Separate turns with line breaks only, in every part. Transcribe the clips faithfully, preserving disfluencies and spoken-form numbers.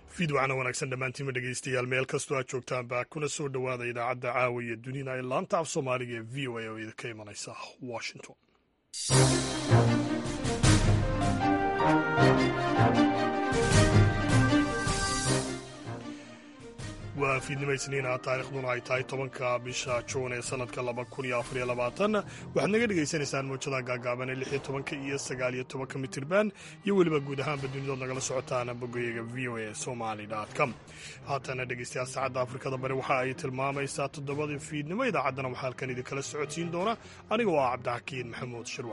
fiidwacna wanaagsan dhammaantiinma dhegaystayaal meel kastoo aad joogtaan baa kuna soo dhowaada idaacadda caawa iyo dunida ee laanta af soomaaliga ee v o a oo idinka imanaysa washington. waa fiidnimo isniina taarikhduna ay tahay tobanka bisha juun ee sanadka laba kun iyo afar iyo labaatan waxaad naga dhegaysanaysaan mawjadaha gaagaaban ee lix iyo tobanka iyo sagaal iyo tobanka mitirban iyo weliba guud ahaanba dunidood nagala socotaan boggayaga v o a somali com. haatana dhegaystayaal saacadda afrikada bari waxa ay tilmaamaysaa toddobadii fiidnimo idaacaddana waxaa halkan idinkala socodsiin doona aniga oo ah cabdixakiin maxamuud shirwac.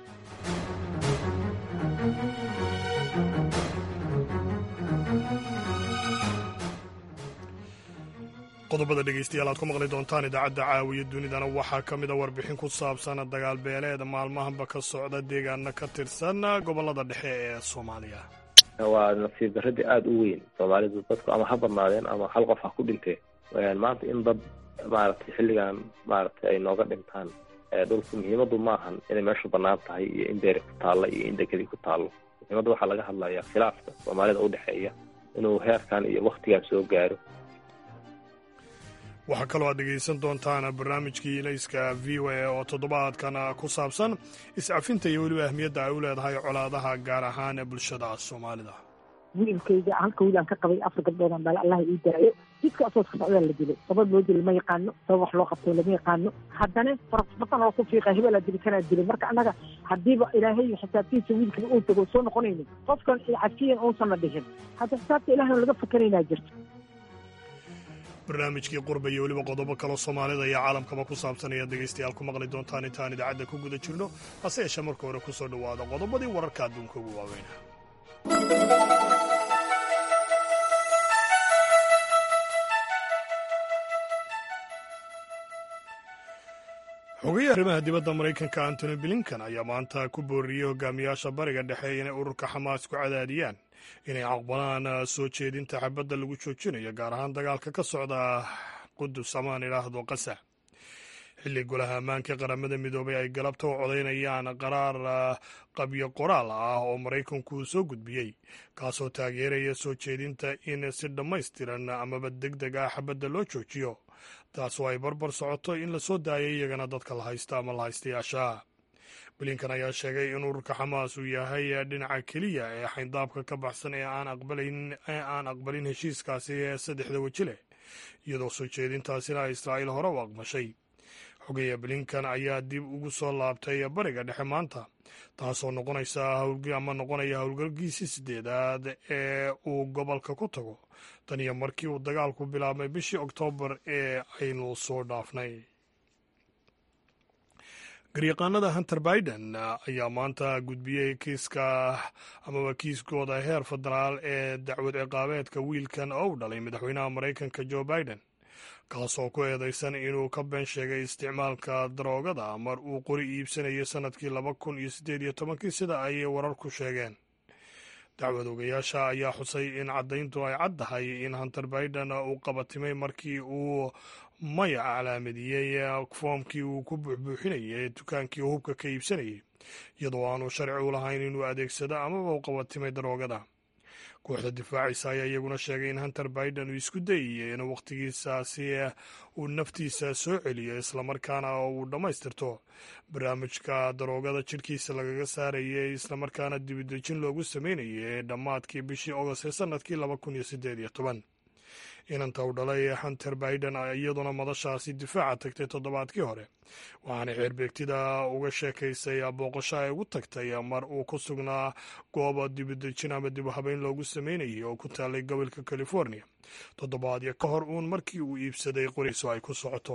qodobada dhegaystayaal aad ku maqli doontaan idaacadda caawiya dunidana waxaa ka mid a warbixin ku saabsan dagaal beeleed maalmahanba ka socda deegaana ka tirsan gobollada dhexe ee soomaaliya.
waa nasiib darradii aada u weyn soomaalidu dadku ama ha badnaadeen ama hal qof ha ku dhintee maanta in dad maaragtay xilligan maaragtay ay nooga dhintaan dhulku muhiimadu maahan inay meeshu bannaan tahay iyo in beeri ku taalla iyo in dekedii ku taallo. muhiimadda waxaa laga hadlayaa khilaafka soomaalida u dhexeeya inuu heerkan iyo wakhtigan soo gaaro.
waxaa kaloo aad dhegaysan doontaan barnaamijkii ilayska v o a oo toddobaadkan ku saabsan iscafinta iyo weliba ahmiyadda ay u leedahay colaadaha gaar ahaan bulshada soomaalida.
wiilkayga halka wiil aan ka qabay afar gabdhoodaan dhale allah ii daayo jidka asoo socdaa la dilay sabab loo dili ma yaqaano sabab wax loo qabtay lama yaqaano haddana farasbatan oo ku fiiqa hebelaa dili kanaa dilay marka annaga haddiiba ilaahay xisaabtiisa wiilkaba uu tago soo noqonaynin qofkan cafiyan uusan la dhihin hadda xisaabta ilaahna laga fakaraynaa jirto.
barnaamijkii qurba iyo weliba qodobo kaloo soomaalida iyo caalamkaba ku saabsan ayaad dhegaystayaal ku maqli doontaan intaan idaacadda ku guda jirno hase yeeshee marka hore ku soo dhowaada qodobadii wararka adduunka ugu waaweyna. xogayaha arrimaha dibadda maraykanka antony blinkan ayaa maanta ku booriyey hogaamiyaasha bariga dhexe inay ururka xamaas ku cadaadiyaan inay aqbalaan soo jeedinta xabadda lagu joojinayo gaar ahaan dagaalka ka socda qudus amaan idhaahdo qasa xilli golaha ammaanka qaramada midoobay ay galabta u codaynayaan qaraar qabyo qoraal ah oo maraykanku soo gudbiyey kaasoo taageeraya soo jeedinta in si dhammaystiran amaba deg deg ah xabadda loo joojiyo taasoo ay barbar socoto in la soo daayay iyagana dadka la haysta ama la haystayaasha. blinkan ayaa sheegay in ururka xamaas uu yahay dhinaca keliya ee xayndaabka ka baxsan ee aan aqbalin heshiiskaasi ee saddexda weji leh iyadoo soo jeedintaasina israa'iil hore u aqbashay. xogeya blinkan ayaa dib ugu soo laabtay bariga dhexe maanta taasoo noqonaysa ama noqonaya howlgalkiisii sideedaad ee uu gobolka ku tago tan iyo markii uu dagaalku bilaabmay bishii oktoobar ee aynu soo dhaafnay. garyaqaanada hunter biden ayaa maanta gudbiyey kiiska amaba kiiskooda heer federaal ee dacwad ciqaabeedka wiilkan oo u dhalay madaxweynaha maraykanka joe biden kaasoo ku eedeysan inuu ka been sheegay isticmaalka daroogada mar uu qori iibsanayay sannadkii laba kun iyo siddeed iyo tobankii sida ay wararku sheegeen. dacwad ogayaasha ayaa xusay in caddayntu ay caddahay in hunter biden uu qabatimay markii uu maya calaamadiyey foomkii uu ku buuxbuuxinayay dukaankii uu hubka ka iibsanayay iyadoo aanu sharci u lahayn inuu adeegsado amaba u qabatimay daroogada. kooxda difaacisa ayaa iyaguna sheegay in hunter biden uu isku dayayay in wakhtigiisaasi uu naftiisa soo celiyo islamarkaana uu dhammaystirto barnaamijka daroogada jidhkiisa lagaga saarayay islamarkaana dibidejin loogu sameynayay ee dhammaadkii bishii ogost ee sannadkii laba kun iyo siddeed iyo toban. inanta u dhalay hunter biden iyaduna madashaasi difaaca tagtay toddobaadkii hore waxaana xeerbeegtida uga sheekaysay booqasho ay ugu tagtay mar uu ku sugnaa goob dibidejin ama dib u habeyn loogu sameynayay oo ku taalay gobolka california toddobaadyo ka hor uun markii uu iibsaday qoriiso ay ku socoto.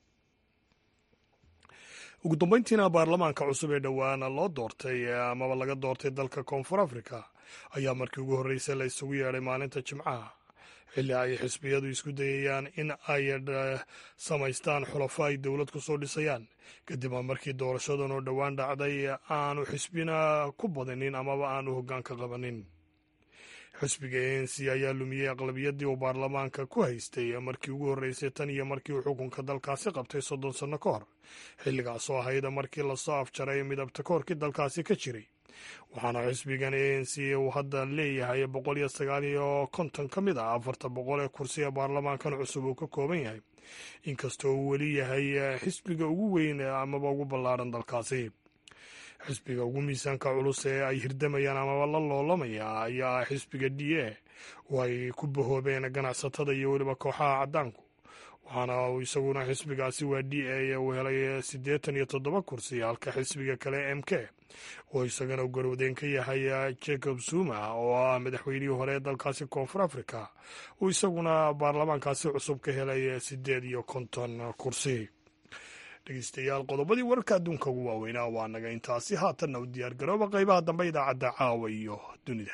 ugu dambeyntiina baarlamaanka cusub ee dhowaan loo doortay amaba laga doortay dalka koonfur africa ayaa markii ugu horreysay la isugu yeedhay maalinta jimcaha xilli ay xisbiyadu isku dayayaan in ay samaystaan xulafo ay dowlad ku soo dhisayaan kadib markii doorashadan oo dhowaan dhacday aanu xisbina ku badanin amaba aanu hoggaanka qabanin. xisbiga a n c ayaa lumiyey aqlabiyaddii uu baarlamaanka ku haystay markii ugu horreysay tan iyo markii uu xukunka dalkaasi qabtay soddon sanno ka hor xilligaasoo ahayd markii lasoo afjaray midabta koorkii dalkaasi ka jiray waxaana xisbigan a n c uu hadda leeyahay boqol iyo sagaal iyo konton ka mid ah afarta boqol ee kursi ee baarlamaankan cusub uu ka kooban yahay inkastoo uu weli yahay xisbiga ugu weyn amaba ugu ballaaran dalkaasi. xisbiga ugu miisaanka culus ee ay hirdamayaan amaba la loolamaya ayaa ah xisbiga d a oo ay ku bahoobeen ganacsatada iyo weliba kooxaha caddaanku, waxaana uu isaguna xisbigaasi waa d a uu helay siddeetan iyo toddoba kursi, halka xisbiga kale m k oo isagana u garwadeen ka yahay jacob zuma oo ah madaxweynihii hore ee dalkaasi koonfur africa uu isaguna baarlamaankaasi cusub ka helay siddeed iyo konton kursi. dhegeystayaal, qodobadii wararka adduunka ugu waaweynaa waa naga intaasi. haatanna u diyaar garooba qaybaha dambe idaacadda caawa iyo dunida.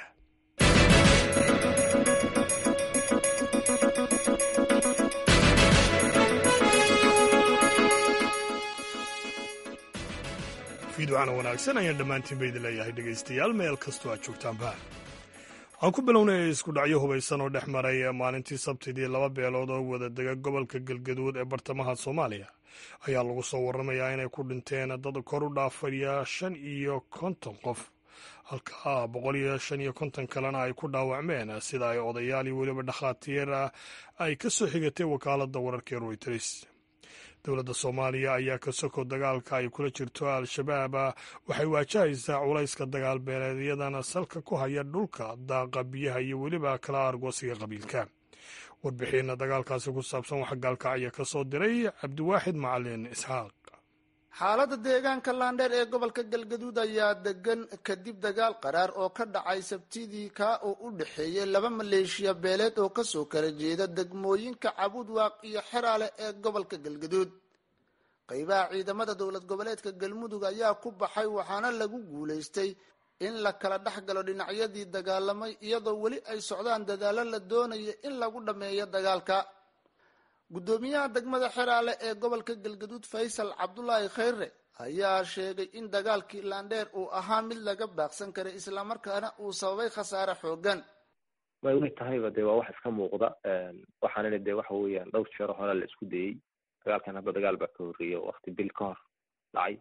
fiidwacana wanaagsan ayaan dhammaantiin ba idin leeyahay dhegeystayaal, meel kastoo aad joogtaanba. aan ku bilownay isku dhacyo hubaysan oo dhex maray maalintii sabtidii laba beelood oo wada dega gobolka galgaduud ee bartamaha soomaaliya ayaa lagu soo warramayaa inay ku dhinteen dad kor u dhaafaya shan iyo konton qof, halka boqol iyo shan iyo konton kalena ay ku dhaawacmeen, sida ay odayaal iyo weliba dhakhaatiir ay ka soo xigatay wakaaladda wararka Reuters. dowladda soomaaliya ayaa ka soko dagaalka ay kula jirto al-shabaab waxay waajahaysaa culayska dagaal beeleedyadana salka ku haya dhulka, daaqa, biyaha iyo weliba kala argoosiga qabiilka. warbixinna dagaalkaasi ku saabsan waxa gaalkacya ka soo diray cabdiwaaxid macalin isxaaq.
xaaladda deegaanka laandheer ee gobolka galgaduud ayaa degan kadib dagaal qaraar oo ka dhacay sabtidii kaa oo u dhexeeyay laba maleeshiya beeleed oo kasoo kala jeeda degmooyinka cabudwaaq iyo xeraale ee gobolka galgaduud. qaybaha ciidamada dowlad goboleedka galmudug ayaa ku baxay, waxaana lagu guulaystay in la kala dhex galo dhinacyadii dagaalamay, iyadoo weli ay socdaan dadaalo la doonaya in lagu dhammeeyo dagaalka. guddoomiyaha degmada xeraale ee gobolka galgaduud faysal cabdulaahi khayre ayaa sheegay in dagaalkii laandheer uu ahaa mid laga baaqsan karay, islamarkaana uu sababay khasaare xoogan.
way way tahayba dee waa wax iska muuqda, waxaanina dee waxa weeyaan dhowr jeer hore la isku dayey. dagaalkan hadda dagaal baa ka horreeyay oo waqti bil ka hor dhacay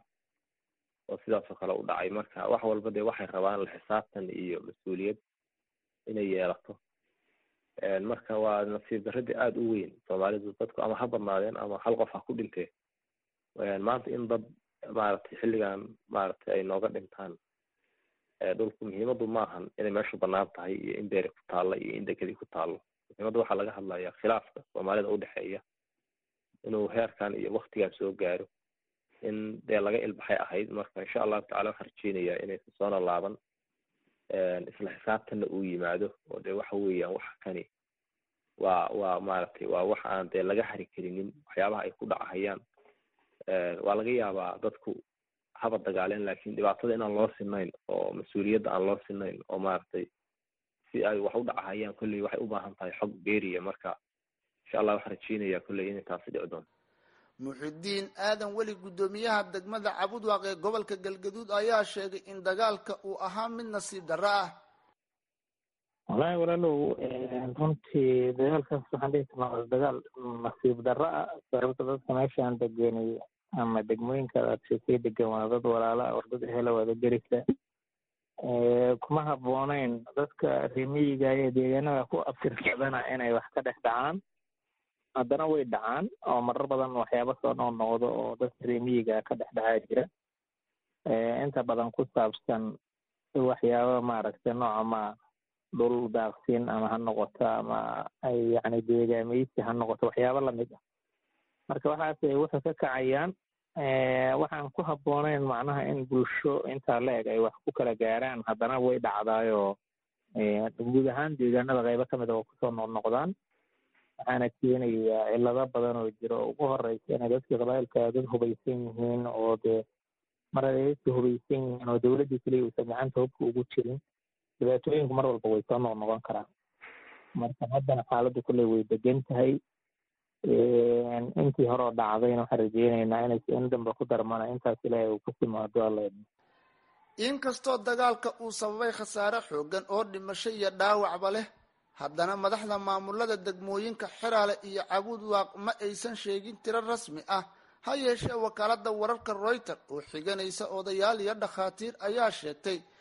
oo sidaasoo kale u dhacay. marka wax walba dee waxay rabaan la xisaabtan iyo mas-uuliyad inay yeelato. marka waa nasiib darradii aada u weyn. soomaalidu dadku ama ha badnaadeen ama hal qof ha ku dhintee. maanta in dad maaragtay xilligan maaragtay ay nooga dhintaan dhulku muhiimadu maahan inay meeshu banaan tahay iyo in beeri ku taalla iyo in dekadii ku taallo. muhiimadda waxaa laga hadlayaa khilaafka soomaalida udhexeeya inuu heerkan iyo waktigan soo gaaro, in dee laga ilbaxay ahayd. marka insha allahu tacala waxaan rajeynayaa inaysan soona laaban, isla xisaabtanna uu yimaado oo dee waxa weeyaan wax kani waa waa maaragtay waa wax aan dee laga hari karinin. waxyaabaha ay ku dhacahayaan waa laga yaabaa dadku haba dagaaleen, laakiin dhibaatada inaan loo sinayn oo mas-uuliyadda aan loo sinayn oo maaragtay si ay wax u dhacahayaan kolley waxay u baahan tahay xog beeriya. marka insha allah waxaan rajeynayaa kolley inay taasi dhici doonto.
muxidiin aadan weli guddoomiyaha degmada cabudwaaq ee gobolka galgaduud ayaa sheegay in dagaalka uu ahaa mid nasiib darro ah.
wallaahi walaalow runtii dagaalkaas waxaan dhihi karnaa dagaal nasiib darro ah, sababta dadka meeshaan degenay ama degmooyinka aadshekay degan waa dad walaala war dad hela wada gerisa. kuma habbooneyn dadka reemiyiga ee deegaanada ku aftirsadana inay wax ka dhex dhacaan, haddana way dhacaan oo marar badan waxyaaba soo noqnoqdo oo dadka reemiyiga ka dhex dhacaa jira. inta badan ku saabsan waxyaaba maaragtay nooca ma dhul daaqsin ama ha noqoto ama ay yacni deegaameysi ha noqoto waxyaaba lamid ah. marka waxaas waxay ka kacayaan waxaan ku habbooneyn macnaha in bulsho intaa la eg ay wax ku kala gaaraan, haddana way dhacdaayoo guud ahaan deegaanada qaybo kamid a oo kusoo noqnoqdaan. waxaana keenayaa cilado badan oo jira oo ugu horeysa inay dadka qabailka dad hubaysan yihiin oo dee mar ay dadka hubaysan yihiin oo dawladdii keliya uusan gacanta hubka ugu jirin. dhibaatooyinku mar walba way soo noqnoqon karaan. marka haddana xaaladdu kolley way degan tahay. intii hore oo dhacdayna waxaan rajeyneynaa inay in dambe ku darmana intaas ilaahay uu ku timaado alla.
inkastoo dagaalka uu sababay khasaare xoogan oo dhimasho iyo dhaawacba leh, haddana madaxda maamulada degmooyinka xeraale iyo cabudwaaq ma aysan sheegin tiro rasmi ah. ha yeeshee wakaalada wararka Reuters oo xiganaysa odayaal iyo dhakhaatiir ayaa sheegtay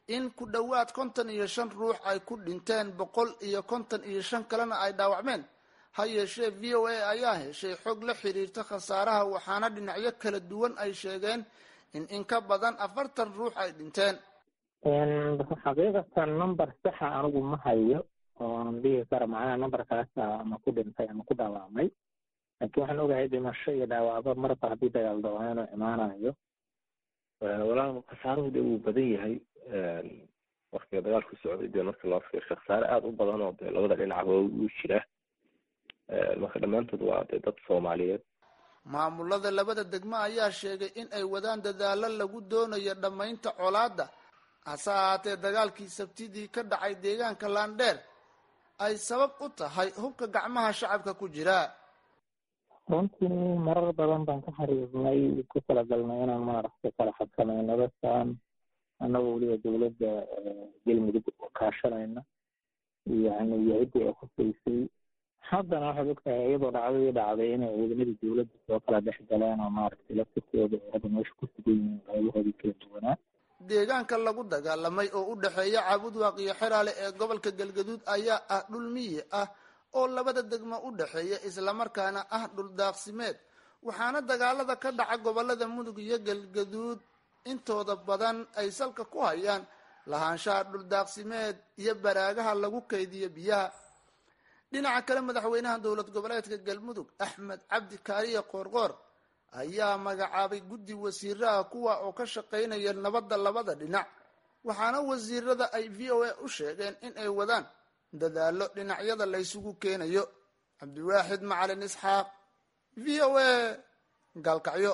in ku dhowaad konton iyo shan ruux ay ku dhinteen boqol iyo konton iyo shan kalena ay dhaawacmeen. ha yeeshee v o a ayaa heshay xog la xiriirta khasaaraha waxaana dhinacyo kala duwan ay sheegeen in in ka badan afartan ruux ay dhinteen.
xaqiiqatan number saxa anigu ma hayo oon dhihi kara macnaha numberkaas ama ku dhintay ama ku dhaawacmay, laakiin waxaan ogahay dhimasho iyo dhaawacba marba haddii dagaal dhawaano inuu imaanayo.
walaa khasaaruhu de wuu badan yahay waktiga dagaalku socday dee marka loo fiirsho khasaare aada u badan oo dee labada dhinacba uu jira, marka dhammaantood waa dee dad Soomaaliyeed.
maamulada labada degmo ayaa sheegay in ay wadaan dadaalo lagu doonayo dhammaynta colaadda, hase ahaatee dagaalkii sabtidii ka dhacay deegaanka Laandheer ay sabab u tahay hubka gacmaha shacabka ku jira.
runtii marar badan baan ka xariirnay ku talagalnay inaan maaragtay kala xadsamayno dadkan annagoo weliba dowladda galmudug kaashanayna yani yacidii ay khusaysay. haddana waxaad ogtahay iyadoo dhacdadii dhacday inay ciidamadii dowladda soo kala dhex galeen oo maaragtay laftirkooda eeda meesha ku sugan yihiin qaybahoodii kala duwanaa.
deegaanka lagu dagaalamay oo u dhexeeya Caabudwaaq iyo Xeraale ee gobolka Galgaduud ayaa ah dhul miyi ah oo labada degmo u dhexeeya islamarkaana ah dhul daaqsimeed, waxaana dagaalada ka dhaca gobolada Mudug iyo Galgaduud intooda badan ay salka ku hayaan lahaanshaha dhul daaqsimeed iyo baraagaha lagu kaydiyo biyaha. dhinaca kale madaxweynaha dowlad goboleedka Galmudug Axmed Cabdi Kaariye Qoorqoor ayaa magacaabay guddi wasiiraha kuwa oo ka shaqaynaya nabadda labada dhinac, waxaana wasiirada ay v o a u sheegeen in ay wadaan dadaalo dhinacyada la isugu keenayo. Cabdiwaaxid Macalin Isxaaq, v o a, Gaalkacyo.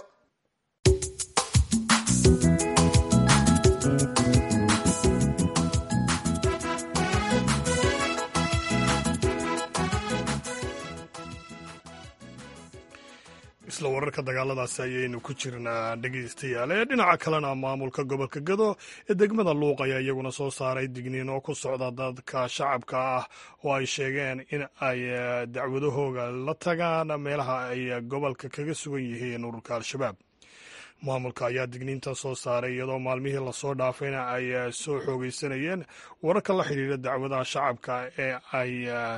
isla wararka dagaaladaasi ayaynu ku jirnaa dhegaystayaal. ee dhinaca kalena maamulka gobolka Gado ee degmada Luuq ayaa iyaguna soo saaray digniin oo ku socda dadka shacabka ah oo ay sheegeen in ay dacwadahooga la tagaan meelaha ay gobolka kaga sugan yihiin ururka al-shabaab. maamulka ayaa digniintan soo saaray iyadoo maalmihii lasoo dhaafayna ay soo xoogeysanayeen wararka la xidhiira dacwadaha shacabka ee ay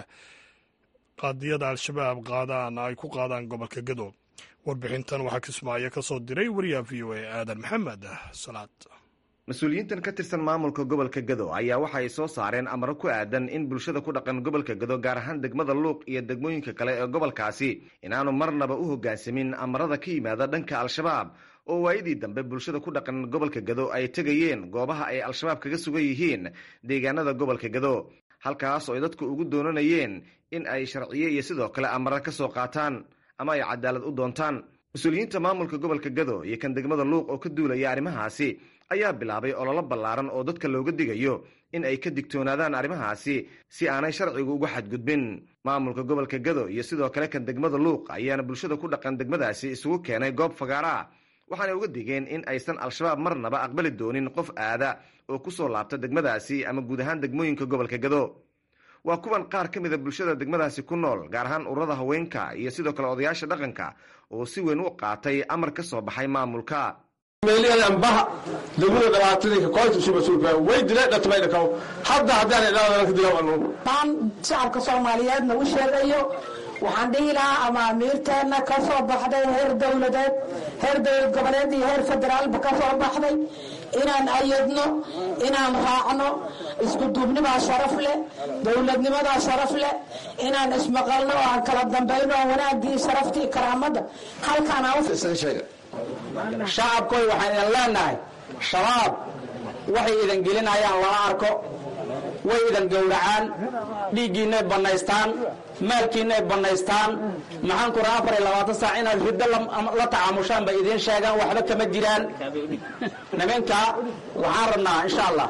qaadiyada al-shabaab qaadaan ay ku qaadaan gobolka Gado. warbixintan waxaa Kismaayo ka soo diray wariyaha v o a aadan maxamed salaad.
mas-uuliyiintan ka tirsan maamulka gobolka Gado ayaa waxa ay soo saareen amaro ku aadan in bulshada ku dhaqan gobolka Gado gaar ahaan degmada Luuq iyo degmooyinka kale ee gobolkaasi inaanu marnaba u hoggaansamin amarada ka yimaada dhanka al-shabaab oo waayadii dambe bulshada ku dhaqan gobolka Gado ay tegayeen goobaha ay al-shabaab kaga sugan yihiin deegaanada gobolka Gado, halkaas oo ay dadku ugu doonanayeen in ay sharciye iyo sidoo kale amara ka soo qaataan ama ay cadaalad u doontaan. mas-uuliyiinta maamulka gobolka Gado iyo kan degmada Luuq oo ka duulaya arrimahaasi ayaa bilaabay ololo ballaaran oo dadka looga digayo in ay ka digtoonaadaan arrimahaasi si aanay sharcigu uga xadgudbin. maamulka gobolka Gado iyo sidoo kale kan degmada Luuq ayaana bulshada ku dhaqan degmadaasi isugu keenay goob fagaara ah, waxaanay uga digeen in aysan al-shabaab marnaba aqbali doonin qof aada oo ku soo laabta degmadaasi ama guud ahaan degmooyinka gobolka Gado. waa kuwan qaar ka mida bulshada degmadaasi ku nool, gaar ahaan ururada haweenka iyo sidoo kale odayaasha dhaqanka oo si weyn u qaatay amar ka soo baxay maamulka.
meeliyaanbaha degmada dhabaatadii kooxda soo masuulka way dilay dhatmayna kaw hadda hadaan ilaahay ka dilaw anu
baan shacabka Soomaaliyeedna u sheegayo waxaan dhihi lahaa ama amiirteena ka soo baxday heer dowladeed heer dowlad goboleed iyo heer federaalba ka soo baxday inaan ayadno inaan raacno isku duubnimaa sharaf leh, dowladnimadaa sharaf leh, inaan ismaqalno oo aan kala dambayno oo wanaagii sharaftii karaamada halkaan aan u
sheega shacabkoy waxaan idin leenahay shabaab waxay idin gelinayaan lama arko, way idin gowracaan, dhiiggiinay bannaystaan, maalkiinay bannaystaan, maxaan ku raha afar iyo labaatan saac inaad riddo la tacaamushaan bay idiin sheegaan, waxba kama jiraan. nimanka waxaan rabnaa insha allah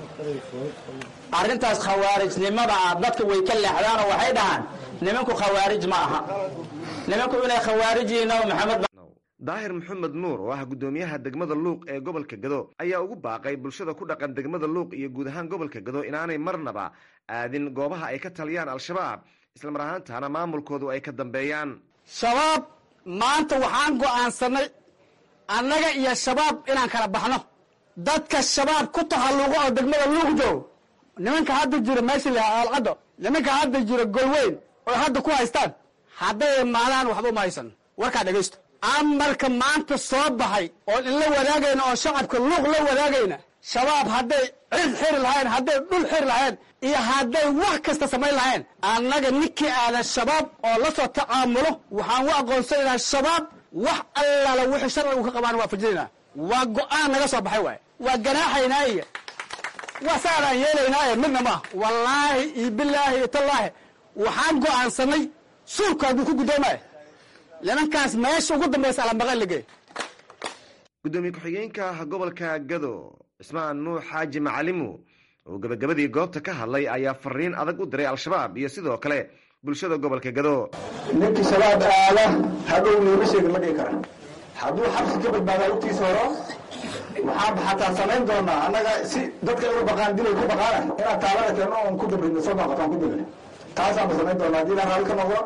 arrintaas khawaarijnimada ah dadka way ka leexdaan oo waxay dhahaan nimanku khawaarij ma aha, nimanku inay khawaarij yihiin oo maxamed
daahir maxamed nuur oo ah guddoomiyaha degmada Luuq ee gobolka Gado ayaa ugu baaqay bulshada ku dhaqan degmada Luuq iyo guud ahaan gobolka Gado inaanay marnaba aadin goobaha ay ka taliyaan al-shabaab, isla mar ahaantaana maamulkoodu ay ka dambeeyaan.
shabaab maanta waxaan go'aansanay annaga iyo shabaab inaan kala baxno,
dadka shabaab ku tahalluqo oo degmada luuq joog nimanka hadda jira meesha lahaa aalcaddo nimanka hadda jira golweyn oo hadda ku haystaan hadday imaadaan waxba uma haysan warkaa dhegaysto amarka maanta soo baxay oon in la wadaagayna oo shacabka luuq la wadaagayna shabaab hadday cid xiri lahayn hadday dhul xiri lahayn iyo hadday wax kasta samayn lahayn annaga ninkii aadan shabaab oo la soo tacaamulo waxaan u aqoonsanaynaa shabaab wax allaala wixii sharcigu ka qabaan waa fajinaynaa waa go-aan naga soo baxay waay waa ganaaxaynaa iyo waa saadaan yeelaynaa ee midna maaha wallaahi iyo bilaahi iyo tallaahi waxaan go'aansanay suulku hadduu ku guddoomaya nimankaas meesha ugu dambaysa alamaqan lagey
gudoomiye ku-xigeenka gobolka gado cismaan nuux xaaji macalimu oo gabagabadii goobta ka hadlay ayaa fariin adag u diray al-shabaab iyo sidoo kale bulshada gobolka gado
ninkii shabaab aada hadow nooma sheegin ma dhihi kara hadduu xabsi ka badbaadaa lugtiisa horo waxaan xataa samayn doonaa annaga si dadka inu baqaan dilay ku baqaana inaad taalada keenno oon ku dabrino soo noqotaan ku dagin taasaanba samayn doonaa haddii ilaa raalli ka noqdo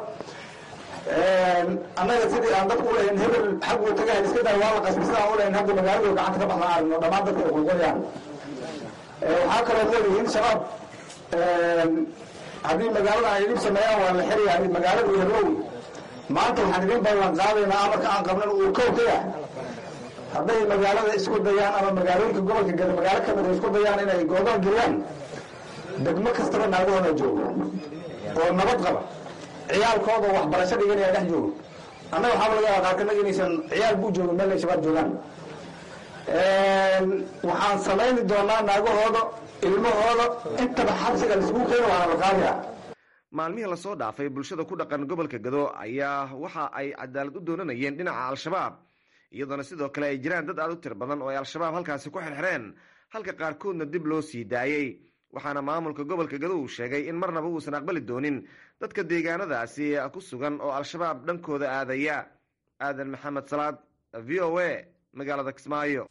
annaga sidii aan dadku ulahayn hebel xaguu tagahayn iska daa waa la qasbi sidaan ulahayn hadda magaaladu gacanta ka baxna aragno dhammaan dadka ay qulqulayaan waxaa kaloo leeyihiin shabaab haddii magaalada ay dhib sameeyaan waa la xiriyaa magaalada iyo row maanta waxaan idin ballan qaadaynaa amarka aan qabnan uu kow ka yahay hadday magaalada isku dayaan ama magaalooyinka gobolka gada magaalo ka mid isku dayaan inay goodoon geliyaan degmo kastaba naagahooda joogo oo nabad qaba ciyaalkooda waxbarasho dhiganaya dhex joogo annaga waxaaba laga yaaba qaarkanaga inaysan ciyaal buu joogin meel ay shabaab joogaan waxaan samayni doonaa naagahooda ilmahooda intaba xabsiga laisugu keeno waana la qaadayaa
maalmihii lasoo dhaafay bulshada ku dhaqan gobolka gado ayaa waxa ay cadaalad u doonanayeen dhinaca al-shabaab iyadoona sidoo kale ay jiraan dad aad u tir badan oo ay al-shabaab halkaasi ku xirxireen halka qaarkoodna dib loo sii daayey waxaana maamulka gobolka gado uu sheegay in marnaba uusan aqbali doonin dadka deegaanadaasi ku sugan oo al-shabaab dhankooda aadaya aadan maxamed salaad v o a magaalada kismaayo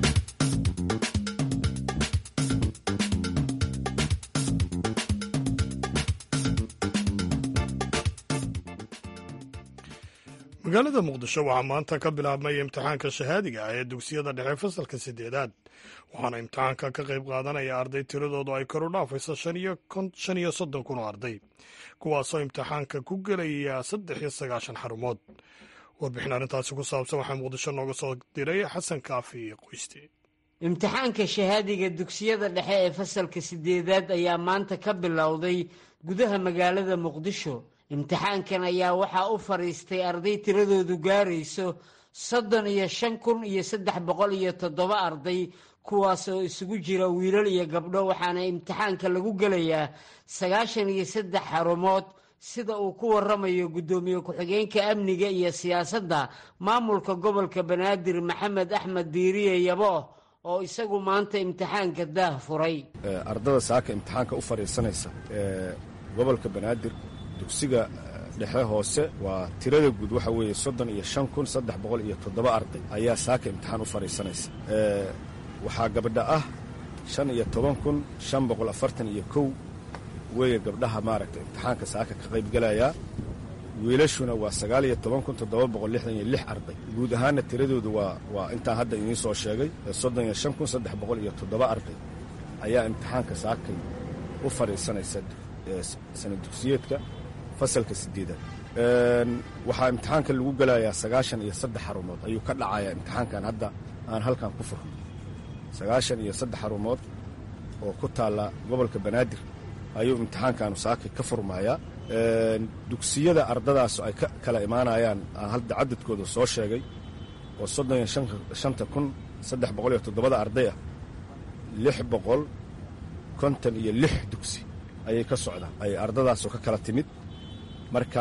magaalada muqdisho waxaa maanta ka bilaabmay imtixaanka shahaadiga ah ee dugsiyada dhexe fasalka sideedaad waxaana imtixaanka ka qayb qaadanaya arday tiradoodu ay kor u dhaafayso shan iyo soddon kun oo arday kuwaasoo imtixaanka ku gelaya saddex iyo sagaashan xarumood warbixin arrintaasi ku saabsan waxaa muqdisho nooga soo diray xasan kaafi qoyste
imtixaanka shahaadiga dugsiyada dhexe ee fasalka sideedaad ayaa maanta ka bilowday gudaha magaalada muqdisho imtixaankan ayaa waxaa u fadhiistay arday tiradoodu gaarayso soddon iyo shan kun iyo saddex boqol iyo toddoba arday kuwaas oo isugu jira wiilal iyo gabdho waxaana imtixaanka lagu gelayaa sagaashan iyo saddex xarumood sida uu ku waramayo guddoomiye ku-xigeenka amniga iyo siyaasadda maamulka gobolka banaadir maxamed axmed diiriye yabo oo isagu maanta imtixaanka daah furay
ardada saaka imtixaanka u fadhiisanaysa ee gobolka banaadir dugsiga dhexe hoose waa tirada guud waxa weeye soddon iyo shan kun saddex boqol iyo toddoba arday ayaa saaka imtixaan u fadhiisanaysa waxaa gabdha ah shan iyo toban kun shan boqol afartan iyo kow weeye gabdhaha maaragta imtixaanka saaka ka qaybgelayaa wiilashuna waa sagaal iyo toban kun toddoba boqol lixdan iyo lix arday guud ahaanna tiradoodu waa waa intaan hadda idiin soo sheegay soddon iyo shan kun saddex boqol iyo toddoba arday ayaa imtixaanka saakay u fadhiisanaysa sana dugsiyeedka fasalka sideedaad waxaa imtixaanka lagu gelayaa sagaashan iyo saddex xarumood ayuu ka dhacayaa imtixaankan hadda aan halkan ku furno sagaashan iyo saddex xarumood oo ku taalla gobolka banaadir ayuu imtixaankaanu saakay ka furmayaa dugsiyada ardadaas ay ka kala imaanayaan aan hadda cadadkooda soo sheegay oo soddon iyo shanta kun saddex boqol iyo toddobada arday ah lix boqol konton iyo lix dugsi ayay ka socdaan ay ardadaasoo ka kala timid marka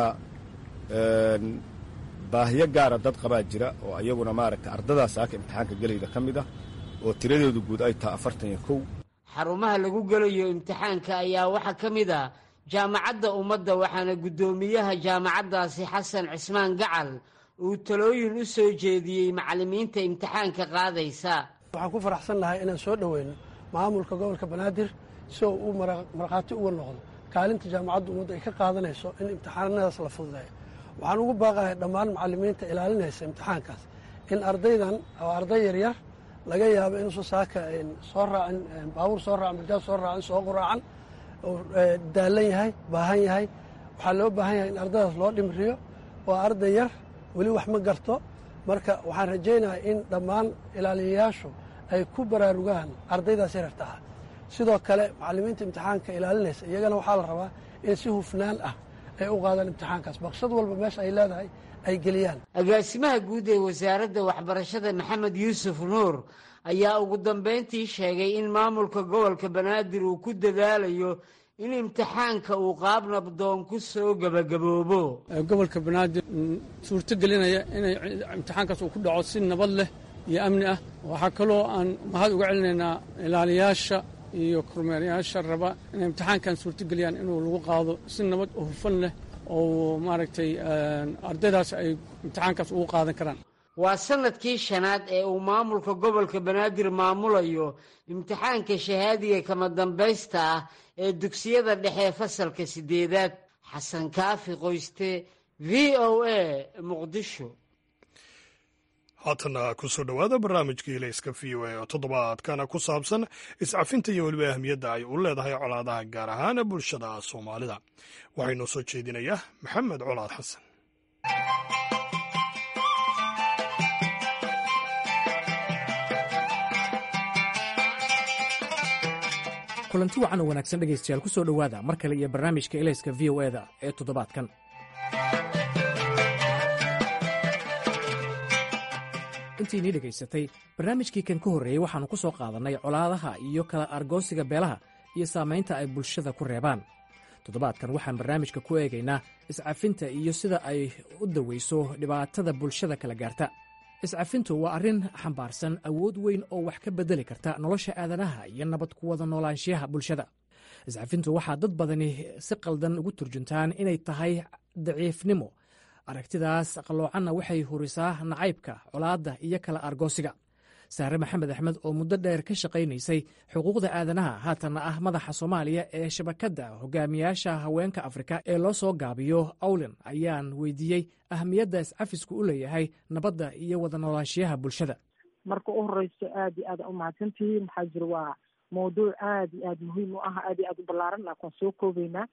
baahiyo gaara dad qabaa jira oo ayaguna maaragtay ardadaas saaka imtixaanka gelayda ka mid ah oo tiradeedu guud ay tahay afartan iyo kow
xarumaha lagu gelayo imtixaanka ayaa waxaa ka mid ah jaamacadda ummadda waxaana guddoomiyaha jaamacaddaasi xasan cismaan gacal uu talooyin u soo jeediyey macallimiinta imtixaanka qaadaysa
waxaan ku faraxsan nahay inaan soo dhoweyno maamulka gobolka banaadir si uu u markhaati uga noqdo kaalinta jaamacadda ummadda ay ka qaadanayso in imtixaanadaas la fududeeyo waxaan ugu baaqahay dhammaan macallimiinta ilaalinaysa imtixaankaas in ardaydan oo arday yaryar laga yaabo inuusan saaka soo raacin baabuur soo raacin bajaaj soo raacin soo quraacan oo daalan yahay baahan yahay waxaa loo baahan yahay in ardaydaas loo dhimriyo waa arday yar weli wax ma garto marka waxaan rajaynayaa in dhammaan ilaaliyayaashu ay ku baraarugaan ardaydaas yararta ah sidoo kale macallimiinta imtixaanka ilaalinaysa iyagana waxaa la rabaa in si hufnaan ah ay u qaadaan imtixaankaas baqshad walba meesha ay leedahay ay geliyaan
agaasimaha guud ee wasaaradda waxbarashada maxamed yuusuf nuur ayaa ugu dambayntii sheegay in maamulka gobolka banaadir uu ku dadaalayo in imtixaanka uu qaab nabdoon ku soo gebagaboobo
gobolka banaadir suurto gelinaya inay imtixaankaas uu ku dhaco si nabad leh iyo amni ah waxaa kaloo aan mahad uga celinaynaa ilaaliyaasha iyo kormeerayaasha raba inay imtixaankan suurto geliyaan inuu lagu qaado si nabad oo hufan leh oo maaragtay ardaydaas ay imtixaankaas ugu qaadan karaan
waa sanadkii shanaad ee uu maamulka gobolka banaadir maamulayo imtixaanka shahaadiga kama dambaysta ah ee dugsiyada dhexe fasalka sideedaad xasan kaafi qoyste v o a muqdisho
haatana ku soo dhowaada barnaamijkii ilayska v o a oo toddobaadkana ku saabsan iscafinta iyo weliba ahmiyadda ay u leedahay colaadaha gaar ahaan bulshada soomaalida waxaa inoo soo jeedinaya maxamed colaad xasan
kulanti wacan oo wanaagsan dhegaystayaal ku soo dhowaada mar kale iyo barnaamijka ilayska v o eda ee toddobaadkan intiinii dhegaysatay barnaamijkii kan ka horreeyey waxaannu ku soo qaadannay colaadaha iyo kala argoosiga beelaha iyo saamaynta ay bulshada ku reebaan toddobaadkan waxaan barnaamijka ku eegaynaa iscafinta iyo sida ay u dawayso dhibaatada bulshada kala gaarta iscafintu waa arrin xambaarsan awood weyn oo wax ka beddeli karta nolosha aadanaha iyo nabad ku wada noolaanshiyaha bulshada iscafintu waxaa dad badani si qaldan ugu turjuntaan inay tahay daciifnimo aragtidaas qalloocanna waxay hurisaa nacaybka colaadda iyo kala argoosiga saare maxamed axmed oo muddo dheer ka shaqaynaysay xuquuqda aadanaha haatanna ah madaxa soomaaliya ee shabakadda hogaamiyaasha haweenka afrika ee loo soo gaabiyo awlen ayaan weydiiyey ahmiyadda iscafisku u leeyahay nabadda iyo wada noolaanshiyaha bulshada
marka u horeyso aad iyo aad u mahadsantihiin maxaa jira waa mawduuc aad iyo aad muhiim u ah aad iyo aad u ballaaran laakiin soo koobeynaa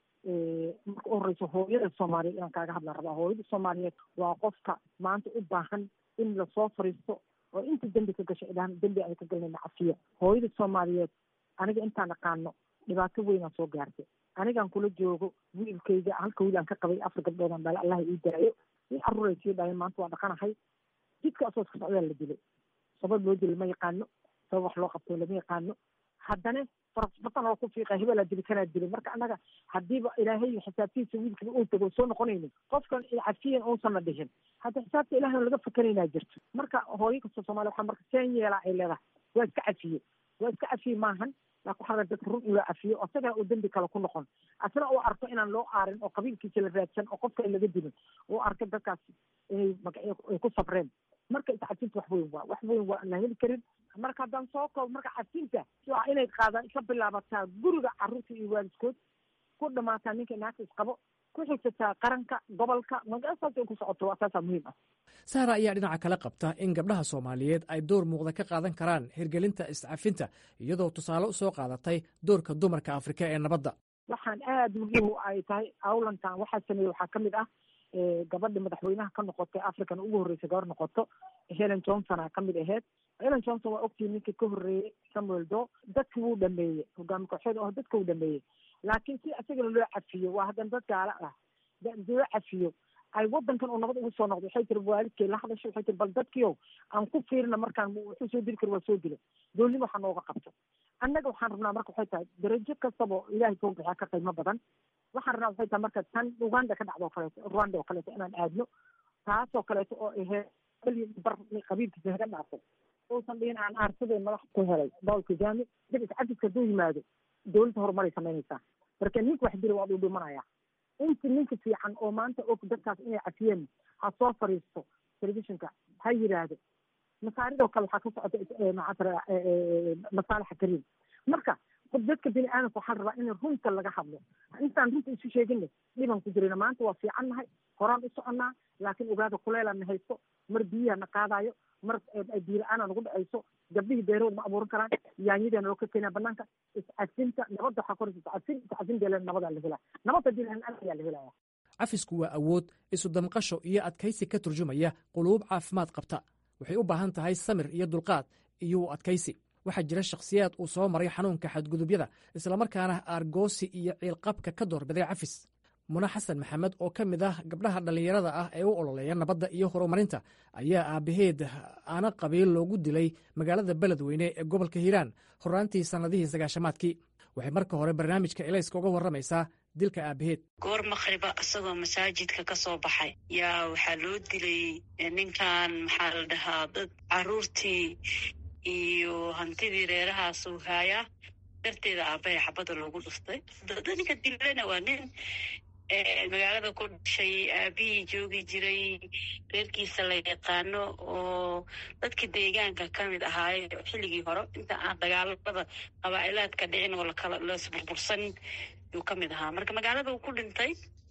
marka u horeyso hooyada soomaaliyeed inaan kaaga hadlaan rabaa hooyada soomaaliyeed waa qofka maanta u baahan in lasoo fariisto oo inta dembi ka gasho idhaan dembi ay ka galnayna cafiyo hooyada soomaaliyeed aniga intaan aqaano dhibaato weynaan soo gaartay anigaan kula joogo wiilkayga halka wiil aan ka qabay afar gabdhoodaan dhale allaha ii daayo i caruuray sii dhahay maanta waa dhaqanahay jidka asoo iska socdaa la dilay sabab loo dilo lama yaqaano sabab wax loo qabto lama yaqaano haddana farasbatan oo ku fiiqa hebelaa dili kanaa dilay marka annaga haddiiba ilaahay xisaabtiisa wiilkaba uu tago soo noqonaynin qofkan cafiyan uusanna dhihin hadda xisaabta ilahay laga fakanaynaa jirto marka hooyo kasta soomaliya waxaa marka seen yeelaa ay leedahay waa iska cafiye waa iska cafiye maahan laakin waxaa dadka run ula cafiyo asagana uu dembi kale ku noqon asna uu arko inaan loo aarin oo qabiilkiisa la raadsan oo qofka laga dilin uu arko dadkaas inay magacyo ay ku sabreen marka iscafinta wax weyn waa wax weyn waa la heli karin marka haddaan soo koob marka cafinta waa inay qaadaan ka bilaabataa guriga carruurta iyo waalidkood ku dhamaataa ninka naagta isqabo ku xigsataa qaranka gobolka magasaas ay ku socoto waa taasaa muhiim ah
saara ayaa dhinaca kale qabta in gabdhaha soomaaliyeed ay door muuqda ka qaadan karaan hirgelinta iscafinta iyadoo tusaale u soo qaadatay doorka dumarka afrika ee nabadda
waxaan aada muhiim u ay tahay awlantan waxaa sameeyey waxaa ka mid ah gabadha madaxweynaha ka noqotay african ugu horreysay gabar noqoto helen johnson a ka mid aheyd helen johnson waa ogtii ninkii ka horreeyey samuel do dadki wuu dhameeyey hogaami kooxeed oo dadka wuu dhameeyey laakiin si isagana loo cafiyo waa haddana dad gaala ah loo cafiyo ay wadankan oo nabad ugu soo noqdo waxay tiri waalidkay la hadasho waxay tiri bal dadkiiow aan ku fiirina markaan wuxuu soo dili karo waa soo dilo doolnimo waxaa nooga qabto annaga waxaan rabnaa marka waxay tahay darajo kastaba ilaahay soo bixiya ka qiimo badan waxaan rabnaa waxay tahay marka tan uganda ka dhacdo oo kaleeto rwanda oo kaleeto inaan aadno taasoo kaleeto oo aheyd bar qabiilkiisa haga dhaafay uusan dhihin aan aarsadeen madax ku helay dowlka jaami dib iscafiska hadduu yimaado dowladda horumaray samaynaysaa marka ninka wax dila waa dhuu dhimanaya inta ninka fiican oo maanta og dadkaas inay cafiyeen ha soo fariisto telefishinka ha yidhaahdo masaaridoo kale waxaa ka socota masaalixa kariim marka dadka bini aadamka waxaa rabaa in runta laga hadlo intaan runta isu sheegina dhiban ku jirina maanta waa fiican nahay horaan u soconnaa laakiin ogaada kuleelana haysto mar biyaha na qaadayo mar biila-aana nagu dhacayso gabdhihii beerahooda ma abuuran karaan yaanyadeena loo ka keenaa banaanka iscasinta nabadda waxaa koraysa iscasin iscasin deelen nabadaa la helaa nabadda dilan ayaa la helaya
cafisku waa awood isu damqasho iyo adkaysi ka turjumaya quluub caafimaad qabta waxay u baahan tahay samir iyo dulqaad iyo u adkaysi waxaa jira shakhsiyaad uu soo maray xanuunka xadgudubyada islamarkaana aargoosi iyo ciilqabka ka doorbiday cafis muna xasan maxamed oo ka mid ah gabdhaha dhallinyarada ah ee u ololeeya nabadda iyo horumarinta ayaa aabbaheed aana qabiil loogu dilay magaalada beledweyne ee gobolka hiiraan horaantii sannadihii sagaashamaadkii waxay marka hore barnaamijka elayska uga warramaysaa dilka aabbaheed
goor makhriba isagoo masaajidka ka soo baxay yaa waxaa loo dilay ninkan maxaa la dhahaa dad caruurtii iyo hantidii reerahaasuu haayaa darteeda aabbahay xabadda loogu dhuftay ninka dilana waa nin magaalada ku dhashay aabihii joogi jiray reerkiisa la yaqaano oo dadka deegaanka ka mid ahaaye xilligii hore inta aan dagaalada qabaa'ilaadka dhicin oo lakala lasburbursan yuu ka mid ahaa marka magaalada uu ku dhintay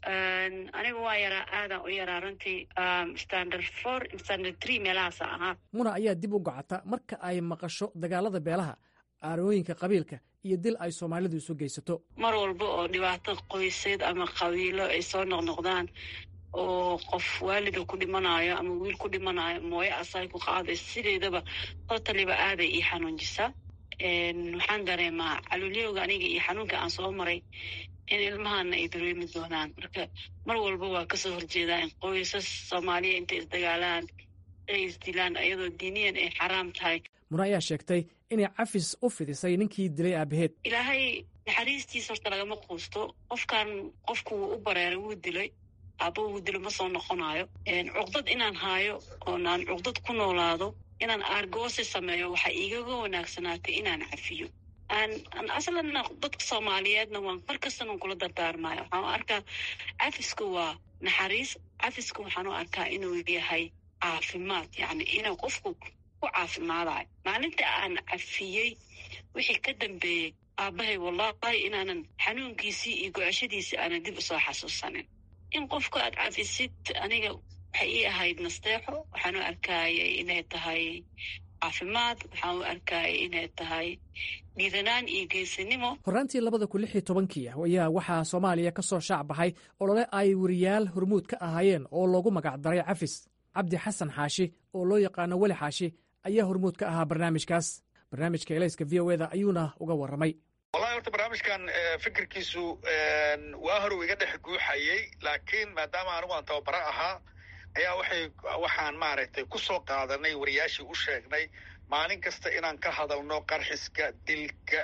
aniga waa yaraa aadan u yaraa runtii standard four standard three meelahaasa ahaa
muna ayaa dib u gocata marka ay maqasho dagaalada beelaha aarooyinka qabiilka iyo dil ay soomaalidu isu geysato
mar walba oo dhibaato qoyseed ama qabiilo ay soo noqnoqdaan oo qof waalida ku dhimanayo ama wiil ku dhimanayo mooye asaay ku qaadayso sideedaba totaliba aaday ii xanuunjisaa waxaan dareemaa caluulyowga aniga iyo xanuunka aan soo maray in ilmahana ay dareemi doonaan marka mar walba waa kasoo horjeedaa in qoysas soomaaliya intay isdagaalaan ay isdilaan iyadoo diiniyan ay xaraam tahay
muna ayaa sheegtay inay cafis u fidisay ninkii dilay aabbaheed
ilaahay naxariistiisa horta lagama quusto qofkan qofku wuu u bareeray wuu dilay aabba wuu dilo ma soo noqonayo cuqdad inaan haayo oon aan cuqdad ku noolaado inaan aargoosi sameeyo waxaa igaga wanaagsanaatay inaan cafiyo aan aslanna dadka soomaaliyeedna waan mar kastanan kula dardaarmayo waxaan u arkaa cafisku waa naxariis cafisku waxaan u arkaa inuu yahay caafimaad yacni inuu qofku ku caafimaadayo maalinta aan cafiyey wixii ka dambeeyey aabbahay wallahi inaanan xanuunkiisii iyo go-ashadiisii aanan dib usoo xasuusanin in qofku aad cafisid aniga waxay ii ahayd nasteexo waxaan u arkaayay inay tahay caafimaad waxaan u arkaayay inay tahay dhiiranaan iyo geesinimo
horraantii labada kun lix iyo tobankii ayaa waxaa soomaaliya ka soo shaac baxay olole ay weriyaal hormuud ka ahaayeen oo loogu magacdaray cafis cabdi xasan xaashi oo loo yaqaano weli xaashi ayaa hormuud ka ahaa barnaamijkaas barnaamijka elayska v o eda ayuuna uga warramay
wallahi horta barnaamijkan fikirkiisu waa hore iga dhex guuxayey laakiin maadaama anigu aan tababaro ahaa ayaa waxay waxaan maaragtay ku soo qaadanay wariyaashii u sheegnay maalin kasta inaan ka hadalno qarxiska dilka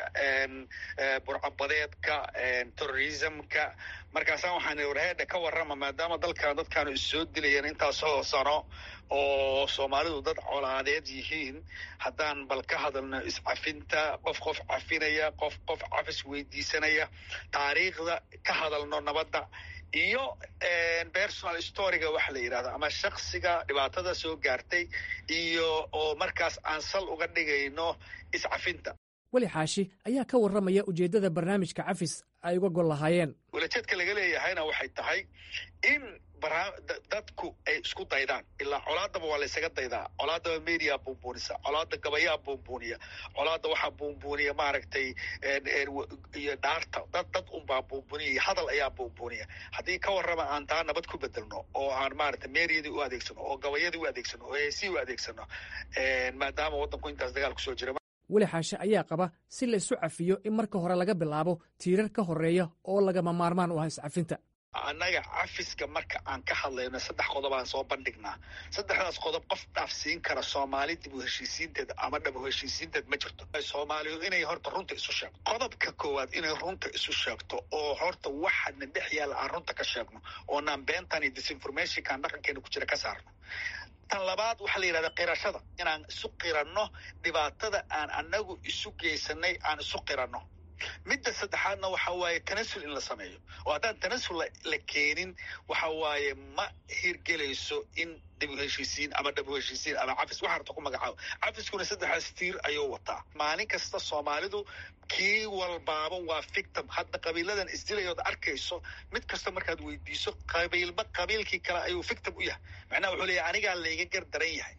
burcabadeedka terrorismka markaasaan waxaan warheedha ka warrama maadaama dalkan dadkaanu issoo dilayeen intaasoo sano oo soomaalidu dad colaadeed yihiin haddaan bal ka hadalno iscafinta qof qof cafinaya qof qof cafis weydiisanaya taariikhda ka hadalno nabadda iyo personal storyga waxa la yidhahda ama shaksiga dhibaatada soo gaartay iyo oo markaas aan sal uga dhigayno iscafinta
weli xaashi ayaa ka warramaya ujeeddada barnaamijka cafis ay uga gol lahaayeen
walajeedka laga leeyahayna waxay tahay in dadku ay isku daydaan ilaa colaadaba waa laysaga daydaa colaadaba media buunbuunisa colaada gabayaa buunbuuniya colaada waxaa buunbuuniya maaragtay iyo dhaarta dad dad unbaa buunbuuniya hadal ayaa buunbuuniya haddii ka warrama aan taa nabad ku bedelno oo aan maaragtay meeriyadii u adeegsano oo gabayadii u adeegsano oo heesihii u adeegsano maadaama waddanku intaas dagaal kusoo jira
weli xaashe ayaa qaba si la isu cafiyo in marka hore laga bilaabo tiirar ka horreeya oo lagama maarmaan u ah iscafinta
annaga cafiska marka aan ka hadlayno saddex qodob aan soo bandhignaa saddexdaas qodob qof dhaafsiin kara soomaali dib u heshiisiinteed ama dhab u heshiisiinteed ma jirto soomaalidu inay horta runta isu sheegto qodobka koowaad inay runta isu sheegto oo horta waxaadna dhex yaalla aan runta ka sheegno oonaan beentan iyo disinformationkaan dhaqankeena ku jira ka saarno tan labaad waxaa la yidhahdaa qirashada inaan isu qiranno dhibaatada aan annagu isu geysanay aan isu qiranno midda saddexaadna waxa waaye tanasul in la sameeyo oo haddaan tanasul la keenin waxa waaye ma hirgelayso in dib u heshiisiin ama dhab u heshiisiin ama cafis waxa rabta ku magacaabo cafiskuna saddexdaas tiir ayuu wataa maalin kasta soomaalidu kii walbaaba waa victim hadda qabiiladan isdilayood arkayso mid kasta markaad weydiiso qabiilba qabiilkii kale ayuu victim u yahay macnaha wuxuu leeyahay anigaa layga gar daran yahay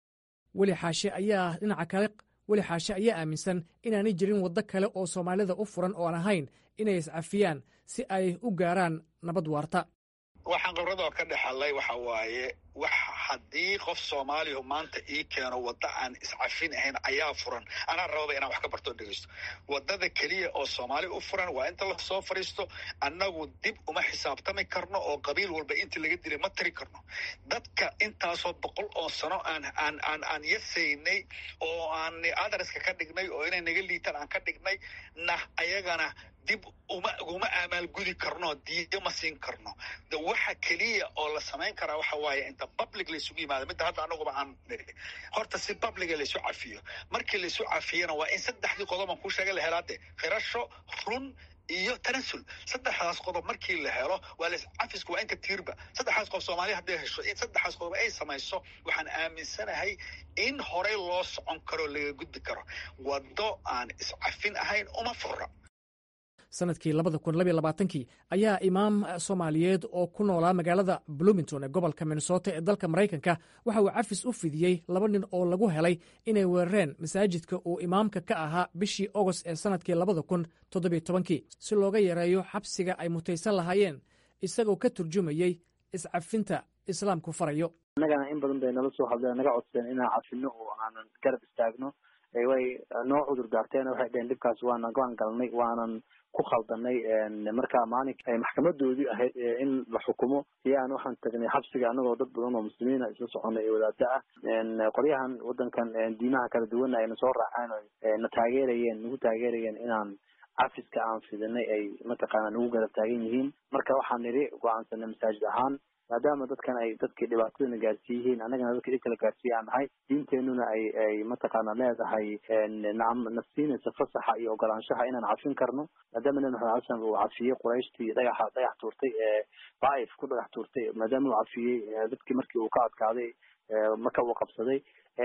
weli xaashe ayaa dhinaca kale weli xaashe ayaa aaminsan inaanay jirin waddo kale oo soomaalida u furan oo aan ahayn inay iscafiyaan si ay u gaaraan nabad waarta
waxaan khibradoo ka dhexalay waxa waaye wax haddii qof soomaaliya maanta ii keeno wadda aan iscafin ahayn ayaa furan anaa rababa inaan wax ka barto dhegeysto waddada keliya oo soomaali u furan waa inta la soo fadhiisto annagu dib uma xisaabtami karno oo qabiil walba intii laga dilay ma tiri karno dadka intaasoo boqol oo sano aan aan aan aan yasaynay oo aan adreska ka dhignay oo inay naga liitaan aan ka dhignay na ayagana dib uma uma amaalgudi karno diido ma siin karno waxa keliya oo la samayn karaa waxa waaye inta public la isugu yimaado midda hadda anaguba aan horta si publica la isu cafiyo markii la isu cafiyana waa in saddexdii qodob aan ku sheegay la helaade khirasho run iyo tanasul saddexdaas qodob markii la helo waa la cafisku waa inta tiirba saddexdaas qodob Soomaaliya hadday hesho in saddexdaas qodob ay samayso waxaan aaminsanahay in horey loo socon karo laga gudbi karo waddo aan iscafin ahayn uma furra
sanadkii labada kun labiyo labaatankii ayaa imaam soomaaliyeed oo ku noolaa magaalada bloomington ee gobolka minnesota ee dalka maraykanka waxa uu cafis u fidiyey laba nin oo lagu helay inay weerareen masaajidka uu imaamka ka ahaa bishii ogost ee sanadkii labada kun toddobiyo tobankii si looga yareeyo xabsiga ay mutaysan lahaayeen isagoo ka turjumayey iscafinta islaamku farayo
annagana in badan bay nala soo hadleen naga codsadeen inaan cafino oo aanan garab istaagno way noo cudur daarteen waxay dheheen dhibkaas waana go-aan galnay waanan ku khaldanay markaa maalinka maxkamadoodii ahayd in la xukumo iyo aan waxaan tagnay xabsiga anagoo dad badan oo muslimiina isla soconay ee wadaada ah qoryahan wadankan diimaha kala duwana ayna soo raaceen na taageerayeen nagu taageerayeen inaan cafiska aan fidinay ay mataqaana nagu garab taagan yihiin marka waxaan nidhi go-aansanay masaajid ahaan maadaama dadkan ay dadkii dhibaatadana gaarsiiyihiin annagana dadkii dhib kala gaarsiiya aan nahay diinteenuna ay ay mataqaana leedahay nacam nafsiinaysa fasaxa iyo ogolaanshaha inaan cafin karno maadaama nabi maxamed xasan uu cafiyey qurayshtii dhagaxa dhagax tuurtay ee daaif ku dhagax tuurtay maadaama uu cafiyey dadkii markii uu ka adkaaday maka uu qabsaday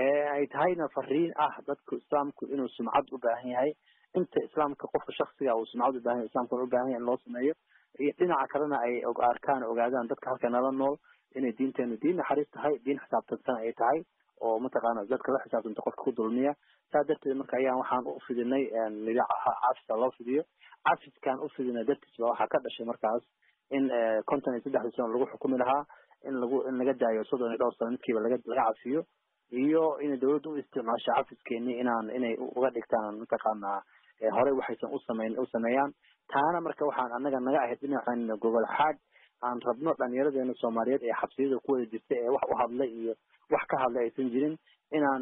ay tahayna fariin ah dadku islaamku inuu sumcad u baahan yahay inta islaamka qofka shaksiga uu sumcad u baahan yahay islaamkuna u baahan yahay in loo sameeyo iyo dhinaca kalena ay arkaan ogaadaan dadka halka nala nool inay diinteenu diin naxariis tahay diin xisaabtansan ay tahay oo mataqaana dadka la xisaabtanta qofka ku dulmiya saa darteed marka ayaan waxaan u fidinay nidhi cafisa loo fidiyo cafiskaan u fidinay dartiis ba waxaa ka dhashay markaas in konton iyo saddexdii sano lagu xukumi lahaa in lagu in laga daayo soddon iyo dhowr sano midkiiba laga laga cafiyo iyo inay dawladdu u isticmaasho cafiskeeni inaan inay uga dhigtaan mataqaana horey waxaysan u sameyn u sameeyaan taana marka waxaan annaga naga ahayd dhinacaan gobol xaad aan rabno dhallinyaradeena soomaaliyeed ee xabsiyada ku wada jirta ee wax u hadlay iyo wax ka hadlay aysan jirin inaan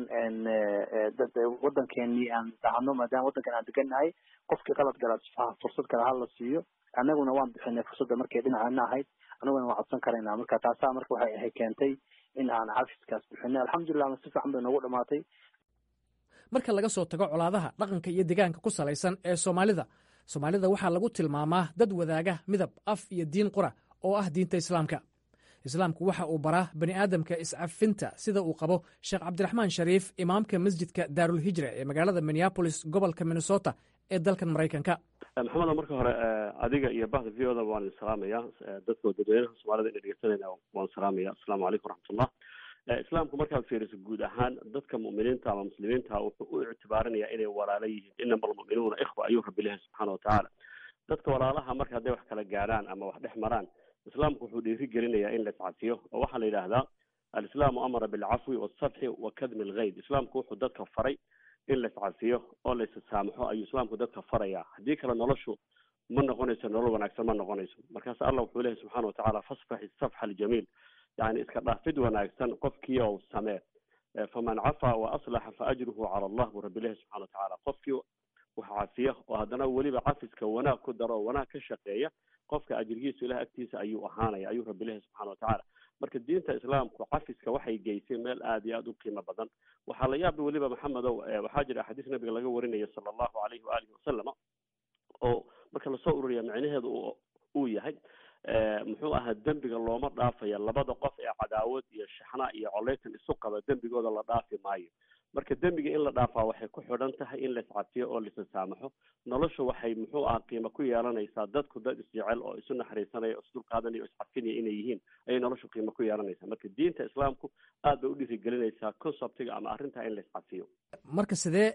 waddankeenii aan dhahno maadaama waddankan aan degannahay qofkii qalad gala fursad kale hala siiyo annaguna waan bixinay fursadda markay dhinaceena ahayd annaguna waan codsan karaynaa marka taasaa marka waxay ahay keentay in aan cafiskaas bixinay alxamdulilah si fiican bay noogu dhamaatay
marka laga soo tago colaadaha dhaqanka iyo deegaanka ku salaysan ee soomaalida soomaalida waxaa lagu tilmaamaa dad wadaaga midab af iyo diin qura oo ah diinta islaamka islaamku waxa uu baraa bani aadamka iscafinta sida uu qabo sheekh cabdiraxmaan shariif imaamka masjidka daarulhijra ee magaalada minneabolis gobolka minnesota ee dalkan maraykanka
maxamed marka hore adiga iyo bahda v o da waan salaamaya dadka dadweynaha soomaalida ina dhegeysanayna waan salaamaya asalaamu calaykum waraxmatullah islaamku markaad fiiriso guud ahaan dadka mu'miniinta ama muslimiinta wuxuu u ictibaarinaya inay walaalo yihiin inama almu'minuuna ikhwa ayuu rabbi leeyahay subxaana watacaala dadka walaalaha marka hadday wax kala gaadhaan ama wax dhex maraan islaamku wuxuu dhiiri gelinayaa in la iscafiyo oo waxaa la yidhaahdaa alislaamu amara bilcafwi walsafxi wa kadmi alghayd islaamku wuxuu dadka faray in la iscafiyo oo la issaamaxo ayuu islaamku dadka farayaa haddii kale noloshu ma noqonayso nolol wanaagsan ma noqonayso markaas allah wuxuu leeyahay subxaana watacaala fasfaxi safxa aljamiil yani iska dhaafid wanaagsan qofkii ou samee faman cafaa wa aslaxa fa ajruhu cala allah buu rabbi leeyahay subxana watacaala qofkii wax cafiya oo haddana weliba cafiska wanaag ku daro oo wanaag ka shaqeeya qofka ajrigiisu ilaah agtiisa ayuu ahaanaya ayuu rabbi leeyahay subxana watacaala marka diinta islaamku cafiska waxay geysay meel aad iyo aad u qiimo badan waxaa la yaabay weliba maxamedow waxaa jira axaadiis nabiga laga warinayo sala allahu alayhi waalihi wasalama oo marka lasoo ururiya macnaheedu uu yahay muxuu ahaa dembiga looma dhaafaya labada qof ee cadaawad iyo shaxna iyo coleytan isu qaba dembigooda la dhaafi maayo marka dembiga in la dhaafaa waxay ku xidhan tahay in la iscafiyo oo lisa saamaxo noloshu waxay muxuu ahaa qiimo ku yeelanaysaa dadku dad isjecel oo isu naxariisanaya oo isdulqaadanaya oo iscafinaya inay yihiin ayay noloshu qiimo ku yeelanaysaa marka diinta islaamku aad bay u dhiirigelinaysaa conceptiga ama arrintaa in la iscafiyo
marka sidee